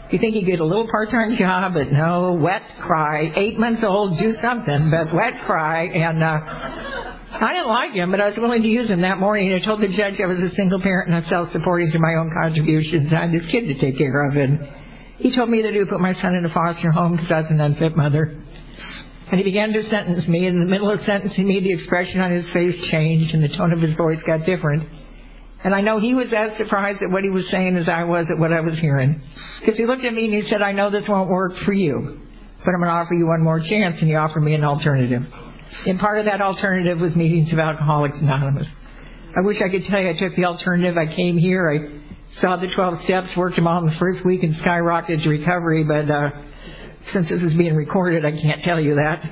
Speaker 3: You think he'd get a little part-time job, but no, wet cry. 8 months old, do something, but wet cry. And I didn't like him, but I was willing to use him that morning. I told the judge I was a single parent and I'm self-supporting to my own contributions. I had this kid to take care of. And he told me that he would put my son in a foster home because I was an unfit mother. And he began to sentence me. In the middle of sentencing me, the expression on his face changed and the tone of his voice got different. And I know he was as surprised at what he was saying as I was at what I was hearing. Because he looked at me and he said, I know this won't work for you, but I'm going to offer you one more chance. And he offered me an alternative. And part of that alternative was meetings of Alcoholics Anonymous. I wish I could tell you I took the alternative. I came here, I saw the 12 steps, worked them all in the first week and skyrocketed to recovery, but since this is being recorded, I can't tell you that.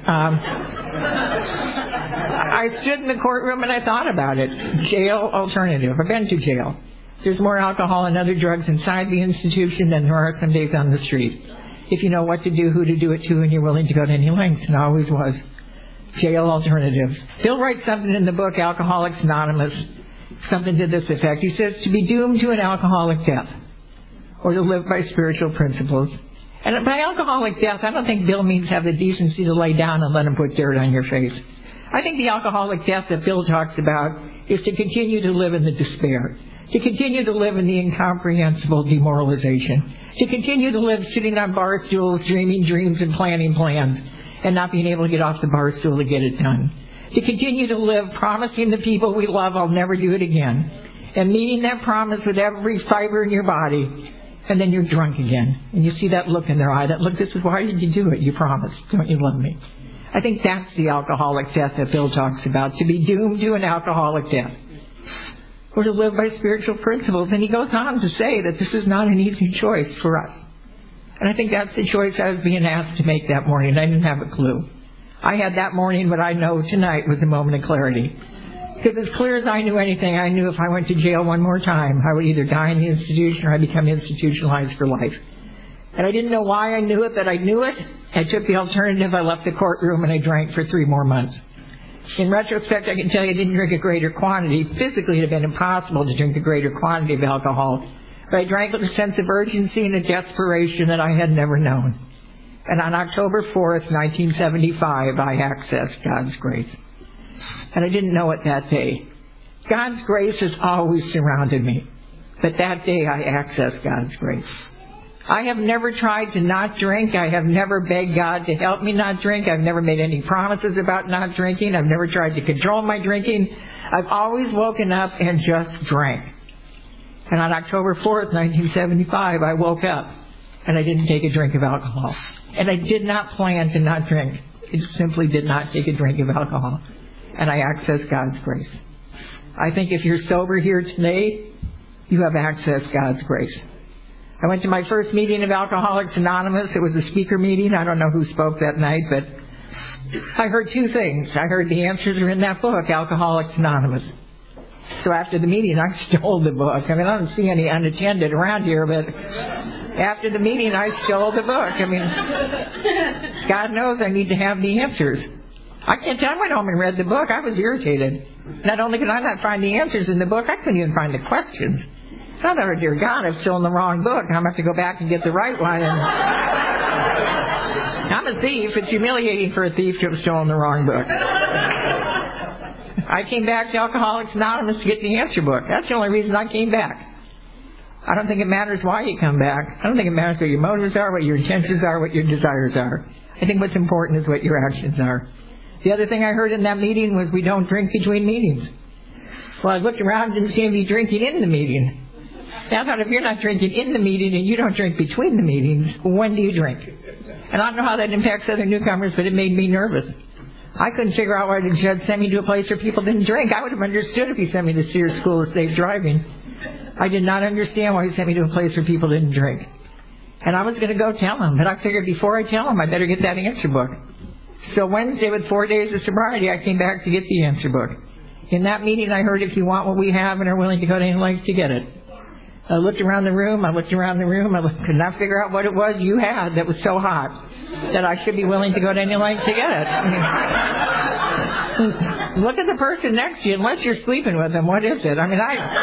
Speaker 3: I stood in the courtroom and I thought about it. Jail alternative. I've been to jail. There's more alcohol and other drugs inside the institution than there are some days on the street. If you know what to do, who to do it to, and you're willing to go to any lengths, and I always was. Jail alternative. Bill writes something in the book, Alcoholics Anonymous, something to this effect. He says, to be doomed to an alcoholic death, or to live by spiritual principles. And by alcoholic death, I don't think Bill means have the decency to lay down and let him put dirt on your face. I think the alcoholic death that Bill talks about is to continue to live in the despair, to continue to live in the incomprehensible demoralization, to continue to live sitting on bar stools, dreaming dreams and planning plans, and not being able to get off the bar stool to get it done. To continue to live promising the people we love I'll never do it again, and meeting that promise with every fiber in your body, and then you're drunk again. And you see that look in their eye, that look, this is why did you do it? You promised. Don't you love me? I think that's the alcoholic death that Bill talks about, to be doomed to an alcoholic death, or to live by spiritual principles. And he goes on to say that this is not an easy choice for us. And I think that's the choice I was being asked to make that morning. I didn't have a clue. I had that morning what I know tonight was a moment of clarity. Because as clear as I knew anything, I knew if I went to jail one more time, I would either die in the institution or I'd become institutionalized for life. And I didn't know why I knew it, but I knew it. I took the alternative. I left the courtroom and I drank for 3 more months. In retrospect, I can tell you I didn't drink a greater quantity. Physically, it had been impossible to drink a greater quantity of alcohol. But I drank with a sense of urgency and a desperation that I had never known. And on October 4th, 1975, I accessed God's grace. And I didn't know it that day. God's grace has always surrounded me. But that day I accessed God's grace. I have never tried to not drink. I have never begged God to help me not drink. I've never made any promises about not drinking. I've never tried to control my drinking. I've always woken up and just drank. And on October 4th, 1975, I woke up and I didn't take a drink of alcohol. And I did not plan to not drink. I simply did not take a drink of alcohol. And I accessed God's grace. I think if you're sober here today, you have accessed God's grace. I went to my first meeting of Alcoholics Anonymous. It was a speaker meeting. I don't know who spoke that night, but I heard 2 things. I heard the answers are in that book, Alcoholics Anonymous. So after the meeting, I stole the book. I mean, I don't see any unattended around here, but after the meeting, I stole the book. I mean, God knows I need to have the answers. I can't tell. I went home and read the book. I was irritated. Not only could I not find the answers in the book, I couldn't even find the questions. I thought, oh, dear God, I've stolen the wrong book. I'm going to have to go back and get the right one. And I'm a thief. It's humiliating for a thief to have stolen the wrong book. I came back to Alcoholics Anonymous to get the answer book. That's the only reason I came back. I don't think it matters why you come back. I don't think it matters what your motives are, what your intentions are, what your desires are. I think what's important is what your actions are. The other thing I heard in that meeting was we don't drink between meetings. Well, I looked around and didn't see anybody drinking in the meeting. Now, I thought if you're not drinking in the meeting and you don't drink between the meetings, when do you drink? And I don't know how that impacts other newcomers, but it made me nervous. I couldn't figure out why the judge sent me to a place where people didn't drink. I would have understood if he sent me to Sears School of Safe Driving. I did not understand why he sent me to a place where people didn't drink. And I was going to go tell him, but I figured before I tell him, I better get that answer book. So Wednesday, with 4 days of sobriety, I came back to get the answer book. In that meeting, I heard if you want what we have and are willing to go to any length to get it. I looked around the room. I could not figure out what it was you had that was so hot. that I should be willing to go to any length to get it. Look at the person next to you, unless you're sleeping with them. What is it? I mean,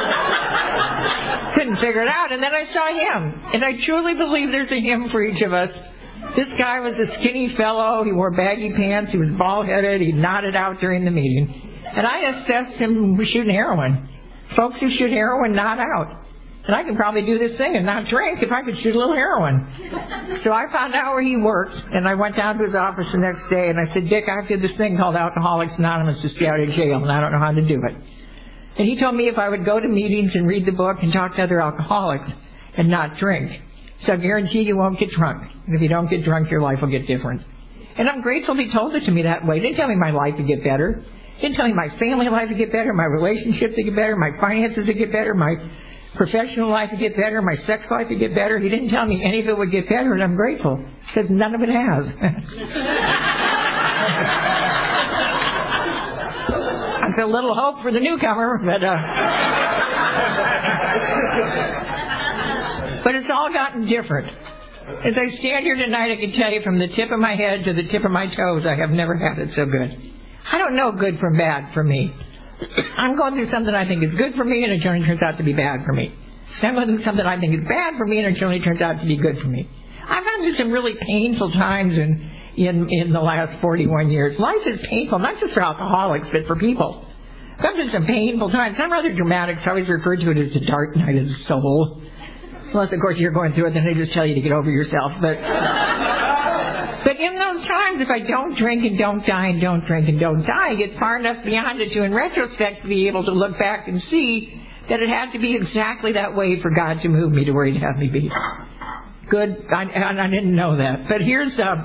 Speaker 3: I couldn't figure it out. And then I saw him. And I truly believe there's a him for each of us. This guy was a skinny fellow. He wore baggy pants. He was bald-headed. He nodded out during the meeting. And I assessed him shooting heroin. Folks who shoot heroin nod out. And I can probably do this thing and not drink if I could shoot a little heroin. So I found out where he worked, and I went down to his office the next day, and I said, Dick, I did this thing called Alcoholics Anonymous to stay out of jail, and I don't know how to do it. And he told me if I would go to meetings and read the book and talk to other alcoholics and not drink. So I guarantee you won't get drunk. And if you don't get drunk, your life will get different. And I'm grateful he told it to me that way. He didn't tell me my life would get better. He didn't tell me my family life would get better, my relationships would get better, my finances would get better, my professional life would get better, my sex life would get better. He didn't tell me any of it would get better, and I'm grateful, because none of it has. That's a little hope for the newcomer, but it's all gotten different. As I stand here tonight, I can tell you from the tip of my head to the tip of my toes, I have never had it so good. I don't know good from bad for me. I'm going through something I think is good for me, and it generally turns out to be bad for me. I'm going through something I think is bad for me, and it generally turns out to be good for me. I've gone through some really painful times in the last 41 years. Life is painful, not just for alcoholics, but for people. I've gone through some painful times. I'm rather dramatic, so I always refer to it as the dark night of the soul. Unless, of course, you're going through it, then they just tell you to get over yourself. But in those times, if I don't drink and don't die and don't drink and don't die, I get far enough beyond it to, in retrospect, be able to look back and see that it had to be exactly that way for God to move me to where He'd have me be. Good, and I didn't know that. But here's that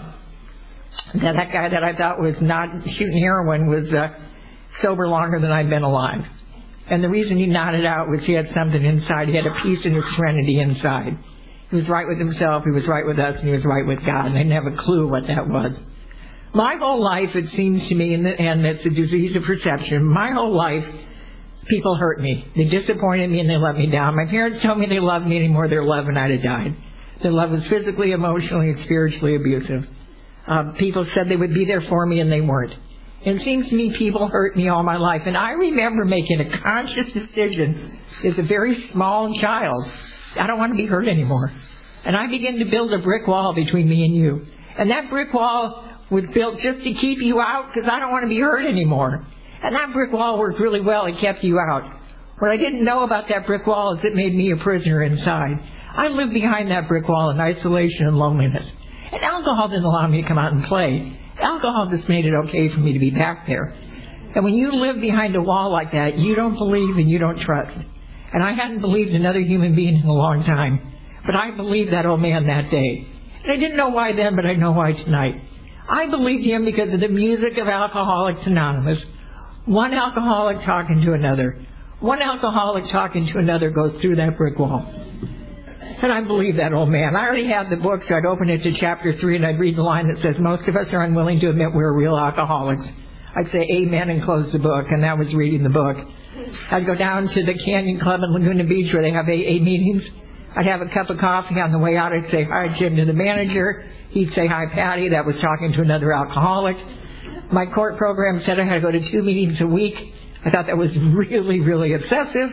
Speaker 3: guy that I thought was not shooting heroin was sober longer than I'd been alive. And the reason he nodded out was he had something inside. He had a peace and a serenity inside. He was right with himself, he was right with us, and he was right with God. And I didn't have a clue what that was. My whole life, it seems to me, and it's a disease of perception, my whole life, people hurt me. They disappointed me and they let me down. My parents told me they loved me anymore. Their love and I'd have died. Their love was physically, emotionally, and spiritually abusive. People said they would be there for me and they weren't. And it seems to me people hurt me all my life. And I remember making a conscious decision as a very small child. I don't want to be hurt anymore. And I began to build a brick wall between me and you. And that brick wall was built just to keep you out because I don't want to be hurt anymore. And that brick wall worked really well. It kept you out. What I didn't know about that brick wall is it made me a prisoner inside. I lived behind that brick wall in isolation and loneliness. And alcohol didn't allow me to come out and play. Alcohol just made it okay for me to be back there. And when you live behind a wall like that, you don't believe and you don't trust. And I hadn't believed another human being in a long time. But I believed that old man that day. And I didn't know why then, but I know why tonight. I believed him because of the music of Alcoholics Anonymous. One alcoholic talking to another. One alcoholic talking to another goes through that brick wall. And I believe that old man. I already had the book, so I'd open it to chapter 3 and I'd read the line that says, most of us are unwilling to admit we're real alcoholics. I'd say amen and close the book, and that was reading the book. I'd go down to the Canyon Club in Laguna Beach where they have AA meetings. I'd have a cup of coffee on the way out. I'd say hi, Jim, to the manager. He'd say hi, Patty. That was talking to another alcoholic. My court program said I had to go to 2 meetings a week. I thought that was really, really excessive.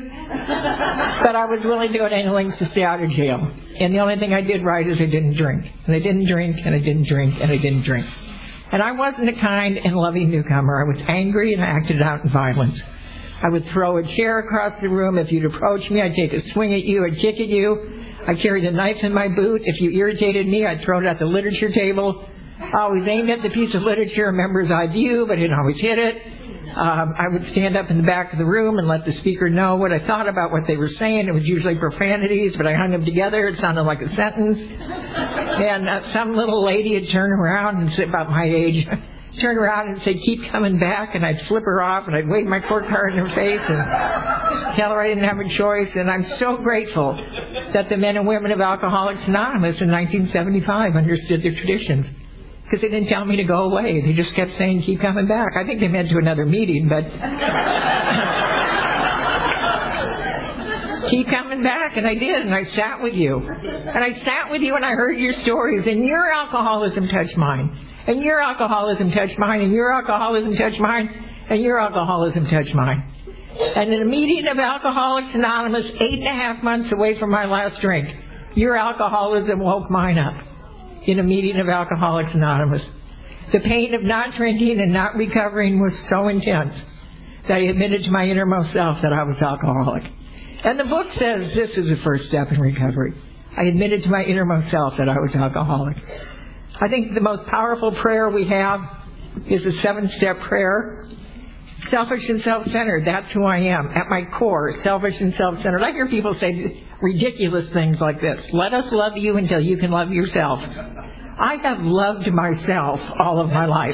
Speaker 3: But I was willing to go to any lengths to stay out of jail. And the only thing I did right is I didn't drink. And I didn't drink, and I didn't drink, and I didn't drink. And I wasn't a kind and loving newcomer. I was angry and I acted out in violence. I would throw a chair across the room. If you'd approach me, I'd take a swing at you. I'd kick at you. I carried a knife in my boot. If you irritated me, I'd throw it at the literature table. I always aimed at the piece of literature a member's eye view, but I didn't always hit it. I would stand up in the back of the room and let the speaker know what I thought about what they were saying. It was usually profanities, but I hung them together. It sounded like a sentence. And some little lady would turn around and say, about my age, turn around and say, keep coming back. And I'd flip her off and I'd wave my court card in her face and tell her I didn't have a choice. And I'm so grateful that the men and women of Alcoholics Anonymous in 1975 understood their traditions. Because they didn't tell me to go away. They just kept saying, keep coming back. I think they meant to another meeting, but Keep coming back, and I did, and I sat with you. And I sat with you, and I heard your stories, and your alcoholism touched mine. And your alcoholism touched mine, and your alcoholism touched mine, and your alcoholism touched mine. And in a meeting of Alcoholics Anonymous, 8.5 months away from my last drink, your alcoholism woke mine up in a meeting of Alcoholics Anonymous. The pain of not drinking and not recovering was so intense that I admitted to my innermost self that I was alcoholic. And the book says this is the first step in recovery. I admitted to my innermost self that I was alcoholic. I think the most powerful prayer we have is the 7-step prayer. Selfish and self-centered, that's who I am. At my core, selfish and self-centered. I hear people say ridiculous things like this. Let us love you until you can love yourself. I have loved myself all of my life.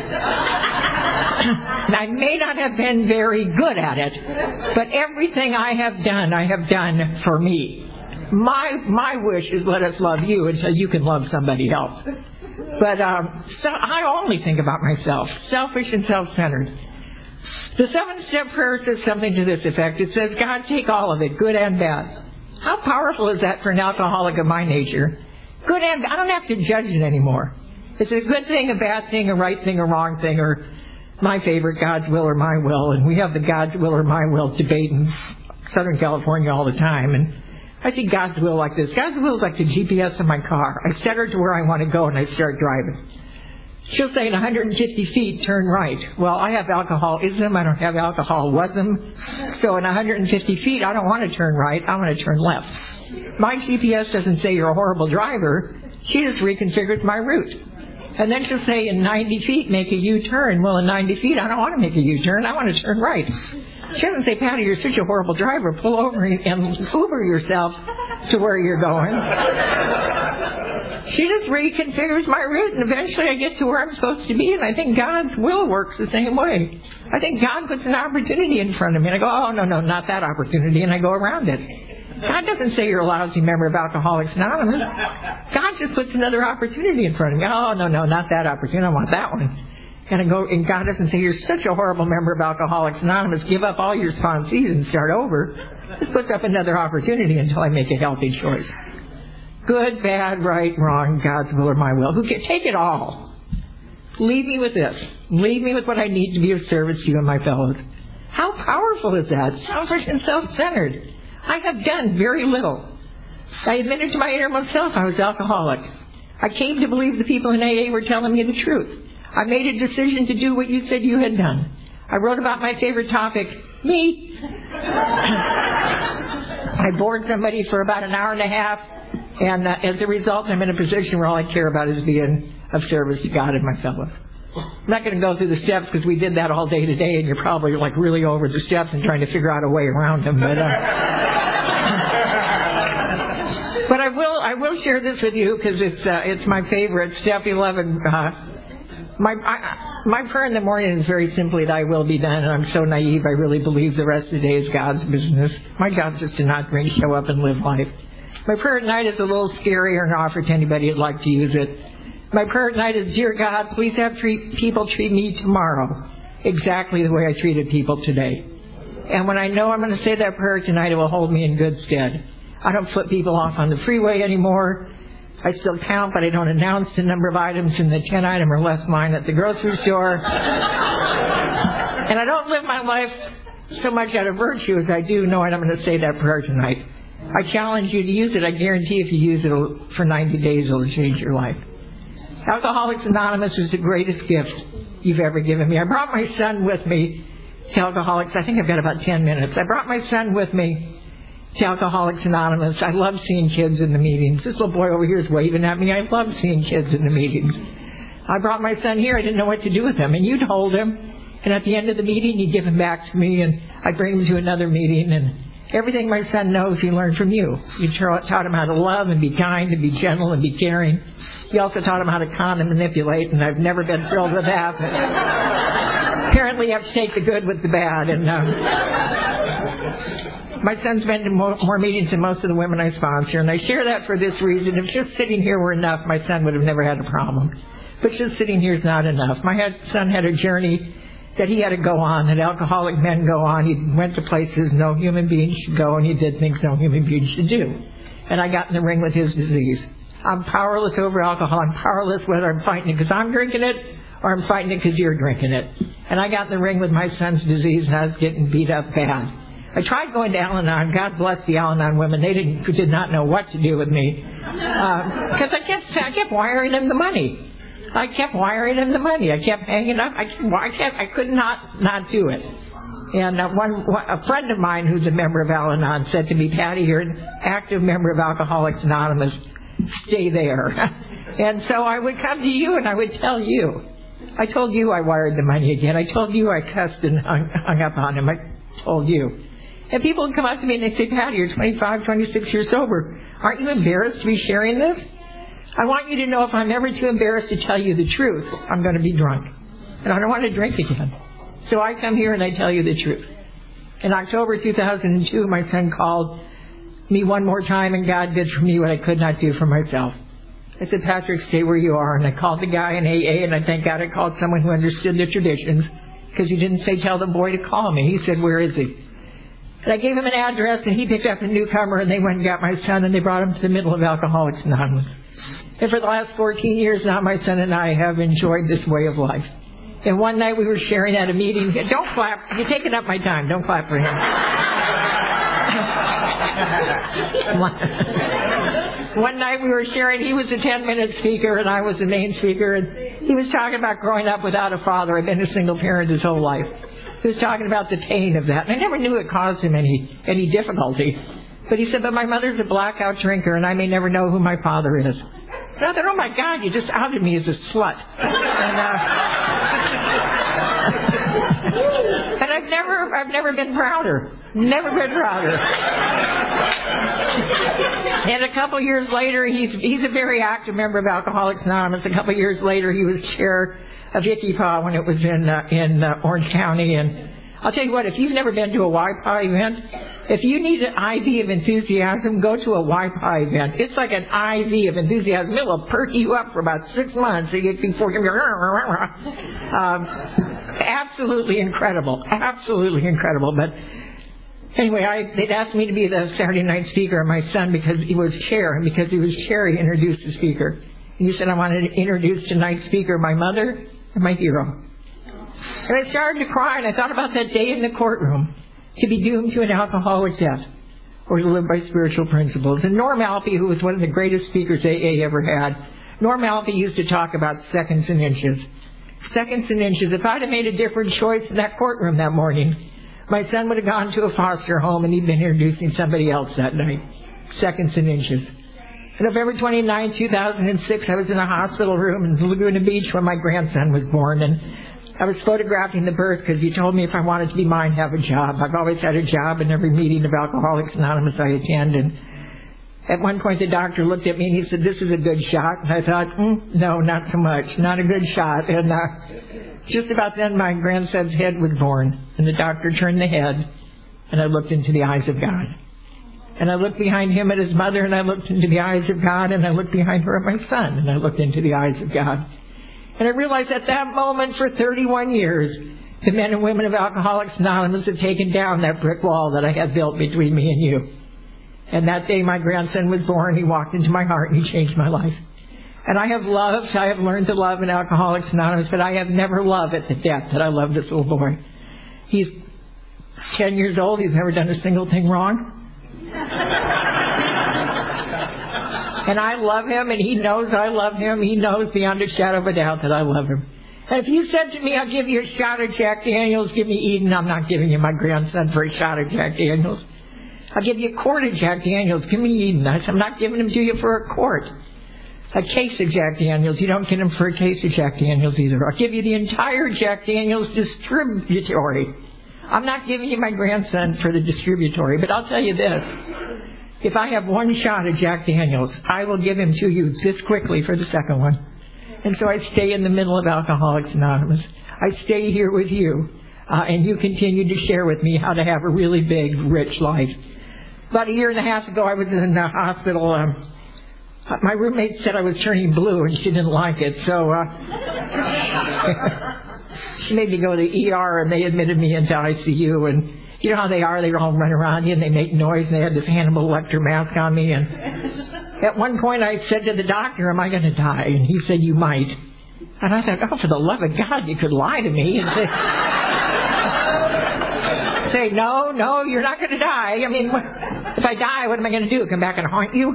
Speaker 3: And I may not have been very good at it, but everything I have done for me. My wish is let us love you until you can love somebody else. But so I only think about myself, selfish and self-centered. The 7-step prayer says something to this effect. It says, God, take all of it, good and bad. How powerful is that for an alcoholic of my nature? Good and bad. I don't have to judge it anymore. It's a good thing, a bad thing, a right thing, a wrong thing, or my favorite, God's will or my will. And we have the God's will or my will debate in Southern California all the time. And I see God's will like this. God's will is like the GPS of my car. I set her to where I want to go and I start driving. She'll say in 150 feet, turn right. Well, I have alcoholism. I don't have alcoholism. So in 150 feet, I don't want to turn right. I want to turn left. My GPS doesn't say you're a horrible driver. She just reconfigures my route. And then she'll say in 90 feet, make a U-turn. Well, in 90 feet, I don't want to make a U-turn. I want to turn right. She doesn't say, Patty, you're such a horrible driver. Pull over and Uber yourself to where you're going. She just reconfigures my route, and eventually I get to where I'm supposed to be, and I think God's will works the same way. I think God puts an opportunity in front of me, and I go, oh, no, not that opportunity, and I go around it. God doesn't say you're a lousy member of Alcoholics Anonymous. God just puts another opportunity in front of me. Oh, no, not that opportunity. I want that one. And I go, and God doesn't say you're such a horrible member of Alcoholics Anonymous. Give up all your sponsees and start over. Just puts up another opportunity until I make a healthy choice. Good, bad, right, wrong, God's will or my will. Take it all. Leave me with this. Leave me with what I need to be of service to you and my fellows. How powerful is that? Selfish and self-centered. I have done very little. I admitted to my innermost self I was alcoholic. I came to believe the people in AA were telling me the truth. I made a decision to do what you said you had done. I wrote about my favorite topic, me. I bored somebody for about an hour and a half, and as a result, I'm in a position where all I care about is being of service to God and my fellows. I'm not going to go through the steps because we did that all day today, and you're probably like really over the steps and trying to figure out a way around them. But I will share this with you because it's my favorite. Step 11. My prayer in the morning is very simply, thy will be done, and I'm so naive, I really believe the rest of the day is God's business. My job's just to not drink, show up, and live life. My prayer at night is a little scarier and offer to anybody who'd like to use it. My prayer at night is, Dear God, please have people treat me tomorrow exactly the way I treated people today. And when I know I'm going to say that prayer tonight, it will hold me in good stead. I don't flip people off on the freeway anymore. I still count, but I don't announce the number of items in the 10-item or less line at the grocery store. And I don't live my life so much out of virtue as I do knowing I'm going to say that prayer tonight. I challenge you to use it. I guarantee if you use it for 90 days, it'll change your life. Alcoholics Anonymous is the greatest gift you've ever given me. I brought my son with me to Alcoholics. I think I've got about 10 minutes. I brought my son with me to Alcoholics Anonymous. I love seeing kids in the meetings. This little boy over here is waving at me. I love seeing kids in the meetings. I brought my son here. I didn't know what to do with him. And you'd hold him, and at the end of the meeting, you'd give him back to me, and I'd bring him to another meeting. And everything my son knows, he learned from you. You taught him how to love and be kind and be gentle and be caring. You also taught him how to con and manipulate, and I've never been thrilled with that. But apparently, you have to take the good with the bad. And my son's been to more meetings than most of the women I sponsor, and I share that for this reason. If just sitting here were enough, my son would have never had a problem. But just sitting here is not enough. My son had a journey that he had to go on, that alcoholic men go on. He went to places no human being should go, and he did things no human being should do. And I got in the ring with his disease. I'm powerless over alcohol. I'm powerless whether I'm fighting it because I'm drinking it or I'm fighting it because you're drinking it. And I got in the ring with my son's disease, and I was getting beat up bad. I tried going to Al-Anon. God bless the Al-Anon women. They did not know what to do with me because I kept wiring them the money. I kept hanging up. I could not do it. And a friend of mine who's a member of Al-Anon said to me, Patty, you're an active member of Alcoholics Anonymous. Stay there. And so I would come to you and I would tell you. I told you I wired the money again. I told you I cussed and hung up on him. I told you. And people would come up to me and they say, Patty, you're 25, 26 years sober. Aren't you embarrassed to be sharing this? I want you to know if I'm ever too embarrassed to tell you the truth, I'm going to be drunk. And I don't want to drink again. So I come here and I tell you the truth. In October 2002, my son called me one more time, and God did for me what I could not do for myself. I said, Patrick, stay where you are. And I called the guy in AA, and I thank God I called someone who understood the traditions, because he didn't say tell the boy to call me. He said, where is he? And I gave him an address, and he picked up a newcomer, and they went and got my son, and they brought him to the middle of Alcoholics Anonymous. And for the last 14 years now, my son and I have enjoyed this way of life. And one night we were sharing at a meeting. Don't clap. You're taking up my time. Don't clap for him. One night we were sharing. He was a 10-minute speaker, and I was the main speaker. And he was talking about growing up without a father. I've been a single parent his whole life. He was talking about the pain of that. And I never knew it caused him any difficulty. But he said, but my mother's a blackout drinker, and I may never know who my father is. And I thought, oh my God, you just outed me as a slut. And I've never been prouder. Never been prouder. And a couple years later, he's a very active member of Alcoholics Anonymous. A couple years later, he was chair of ICIPA when it was in Orange County. And I'll tell you what, if you've never been to a YPA event, if you need an IV of enthusiasm, go to a YPA event. It's like an IV of enthusiasm. It'll perk you up for about 6 months before you absolutely incredible. Absolutely incredible. But anyway, they'd asked me to be the Saturday night speaker of my son because he was chair. And because he was chair, he introduced the speaker. And he said, I wanted to introduce tonight's speaker, my mother and my hero. And I started to cry, and I thought about that day in the courtroom, to be doomed to an alcoholic death or to live by spiritual principles. And Norm Alfie, who was one of the greatest speakers AA ever had, Norm Alfie used to talk about seconds and inches. Seconds and inches. If I'd have made a different choice in that courtroom that morning, my son would have gone to a foster home and he'd been introducing somebody else that night. Seconds and inches. On November 29, 2006, I was in a hospital room in Laguna Beach when my grandson was born, and I was photographing the birth because he told me if I wanted to be mine, have a job. I've always had a job in every meeting of Alcoholics Anonymous I attend. And at one point the doctor looked at me and he said, this is a good shot. And I thought, no, not so much. Not a good shot. And just about then my grandson's head was born. And the doctor turned the head and I looked into the eyes of God. And I looked behind him at his mother and I looked into the eyes of God. And I looked behind her at my son and I looked into the eyes of God. And I realized at that moment for 31 years, the men and women of Alcoholics Anonymous had taken down that brick wall that I had built between me and you. And that day my grandson was born, he walked into my heart and he changed my life. And I have learned to love in Alcoholics Anonymous, but I have never loved at the depth that I love this little boy. He's 10 years old, he's never done a single thing wrong. And I love him, and he knows I love him. He knows beyond a shadow of a doubt that I love him. And if you said to me, I'll give you a shot of Jack Daniels, give me Eden, I'm not giving you my grandson for a shot of Jack Daniels. I'll give you a quart of Jack Daniels, give me Eden. I'm not giving him to you for a quart. A case of Jack Daniels, you don't get him for a case of Jack Daniels either. I'll give you the entire Jack Daniels distributory. I'm not giving you my grandson for the distributory, but I'll tell you this. If I have one shot of Jack Daniels, I will give him to you this quickly for the second one. And so I stay in the middle of Alcoholics Anonymous. I stay here with you, and you continue to share with me how to have a really big, rich life. About a year and a half ago, I was in the hospital. My roommate said I was turning blue, and she didn't like it. So She made me go to the ER, and they admitted me into ICU. And you know how they are. They all run around you, and they make noise, and they had this Hannibal Lecter mask on me. And at one point, I said to the doctor, am I going to die? And he said, you might. And I thought, oh, for the love of God, you could lie to me and say no, you're not going to die. I mean, if I die, what am I going to do? Come back and haunt you?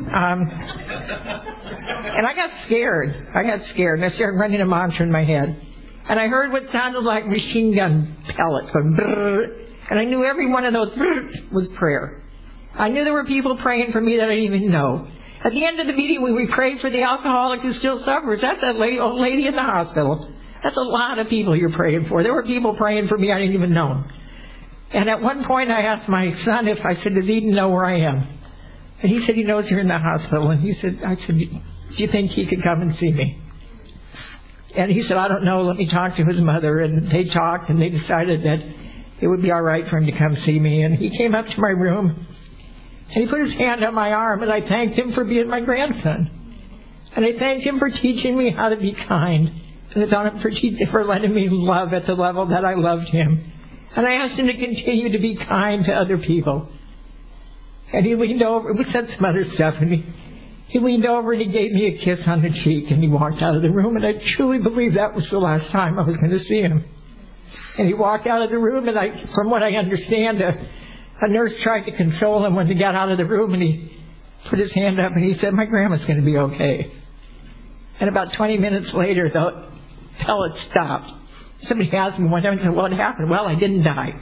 Speaker 3: And I got scared. And I started running a mantra in my head. And I heard what sounded like machine gun pellets. And I knew every one of those was prayer. I knew there were people praying for me that I didn't even know. At the end of the meeting, we prayed for the alcoholic who still suffers. That's that old lady in the hospital. That's a lot of people you're praying for. There were people praying for me I didn't even know. And at one point, I asked my son if I said, does Eden know where I am? And he said he knows you're in the hospital. And I said, do you think he could come and see me? And he said, I don't know. Let me talk to his mother. And they talked, and they decided that it would be all right for him to come see me. And he came up to my room. And he put his hand on my arm, and I thanked him for being my grandson. And I thanked him for teaching me how to be kind. And I thanked him for letting me love at the level that I loved him. And I asked him to continue to be kind to other people. And he leaned over. We said some other stuff. And he leaned over and he gave me a kiss on the cheek. And he walked out of the room. And I truly believe that was the last time I was going to see him. And he walked out of the room. And from what I understand, a nurse tried to console him when he got out of the room, and he put his hand up and he said, my grandma's going to be okay. And about 20 minutes later, the pellet stopped. Somebody asked me one time, I said, what happened? Well, I didn't die.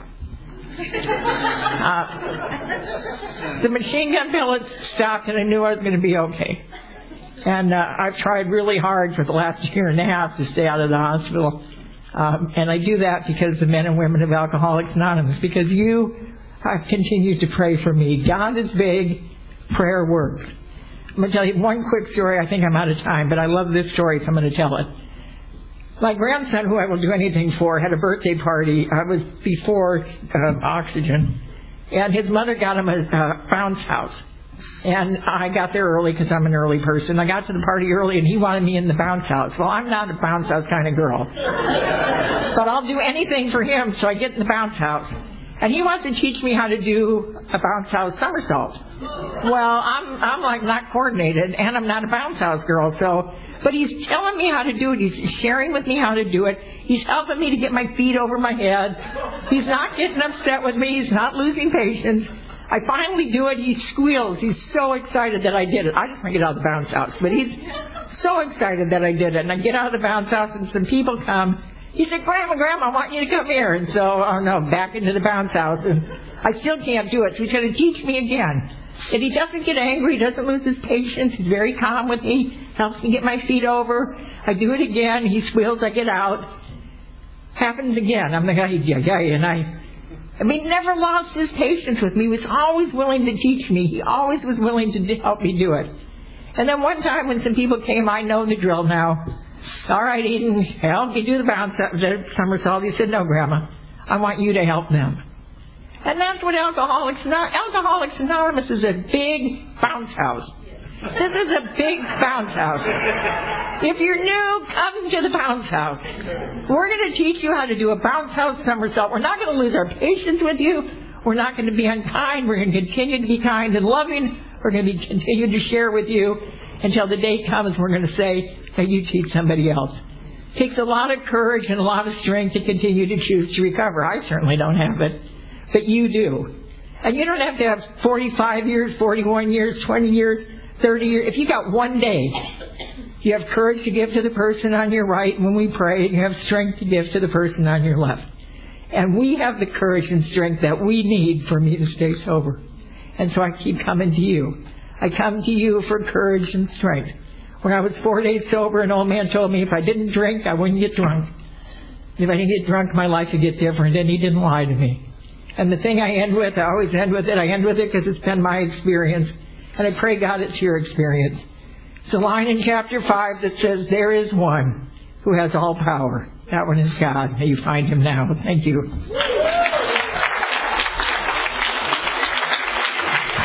Speaker 3: The machine gun pellets stopped, and I knew I was going to be okay. And I've tried really hard for the last year and a half to stay out of the hospital. And I do that because the men and women of Alcoholics Anonymous, because you have continued to pray for me. God is big. Prayer works. I'm going to tell you one quick story. I think I'm out of time, but I love this story, so I'm going to tell it. My grandson, who I will do anything for, had a birthday party. I was before oxygen. And his mother got him a bounce house. And I got there early because I'm an early person. I got to the party early, and he wanted me in the bounce house. Well, I'm not a bounce house kind of girl. But I'll do anything for him, so I get in the bounce house. And he wants to teach me how to do a bounce house somersault. Well, I'm like not coordinated, and I'm not a bounce house girl, but he's telling me how to do it. He's sharing with me how to do it. He's helping me to get my feet over my head. He's not getting upset with me. He's not losing patience. I finally do it. He squeals. He's so excited that I did it. I just want to get out of the bounce house, but he's so excited that I did it. And I get out of the bounce house, and some people come. He said, Grandma, I want you to come here. And so, back into the bounce house. And I still can't do it. So he's going to teach me again. And he doesn't get angry. He doesn't lose his patience. He's very calm with me. Helps me get my feet over. I do it again. He squeals. I get out. Happens again. I'm the guy. And he never lost his patience with me. He was always willing to teach me. He always was willing to help me do it. And then one time when some people came, I know the drill now. All right, Eden, help me do the somersault. He said, no, Grandma, I want you to help them. And that's what Alcoholics Anonymous is, a big bounce house. This is a big bounce house. If you're new, come to the bounce house. We're going to teach you how to do a bounce house somersault. We're not going to lose our patience with you. We're not going to be unkind. We're going to continue to be kind and loving. We're going to continue to share with you until the day comes we're going to say that you teach somebody else. It takes a lot of courage and a lot of strength to continue to choose to recover. I certainly don't have it, but you do. And you don't have to have 45 years, 41 years, 20 years, 30 years. If you got one day, you have courage to give to the person on your right when we pray, and you have strength to give to the person on your left. And we have the courage and strength that we need for me to stay sober. And so I keep coming to you. I come to you for courage and strength. When I was 4 days sober, an old man told me if I didn't drink, I wouldn't get drunk. If I didn't get drunk, my life would get different, and he didn't lie to me. And the thing I end with, I always end with it. I end with it because it's been my experience, and I pray, God, it's your experience. It's a line in chapter 5 that says, there is one who has all power. That one is God. May you find him now. Thank you.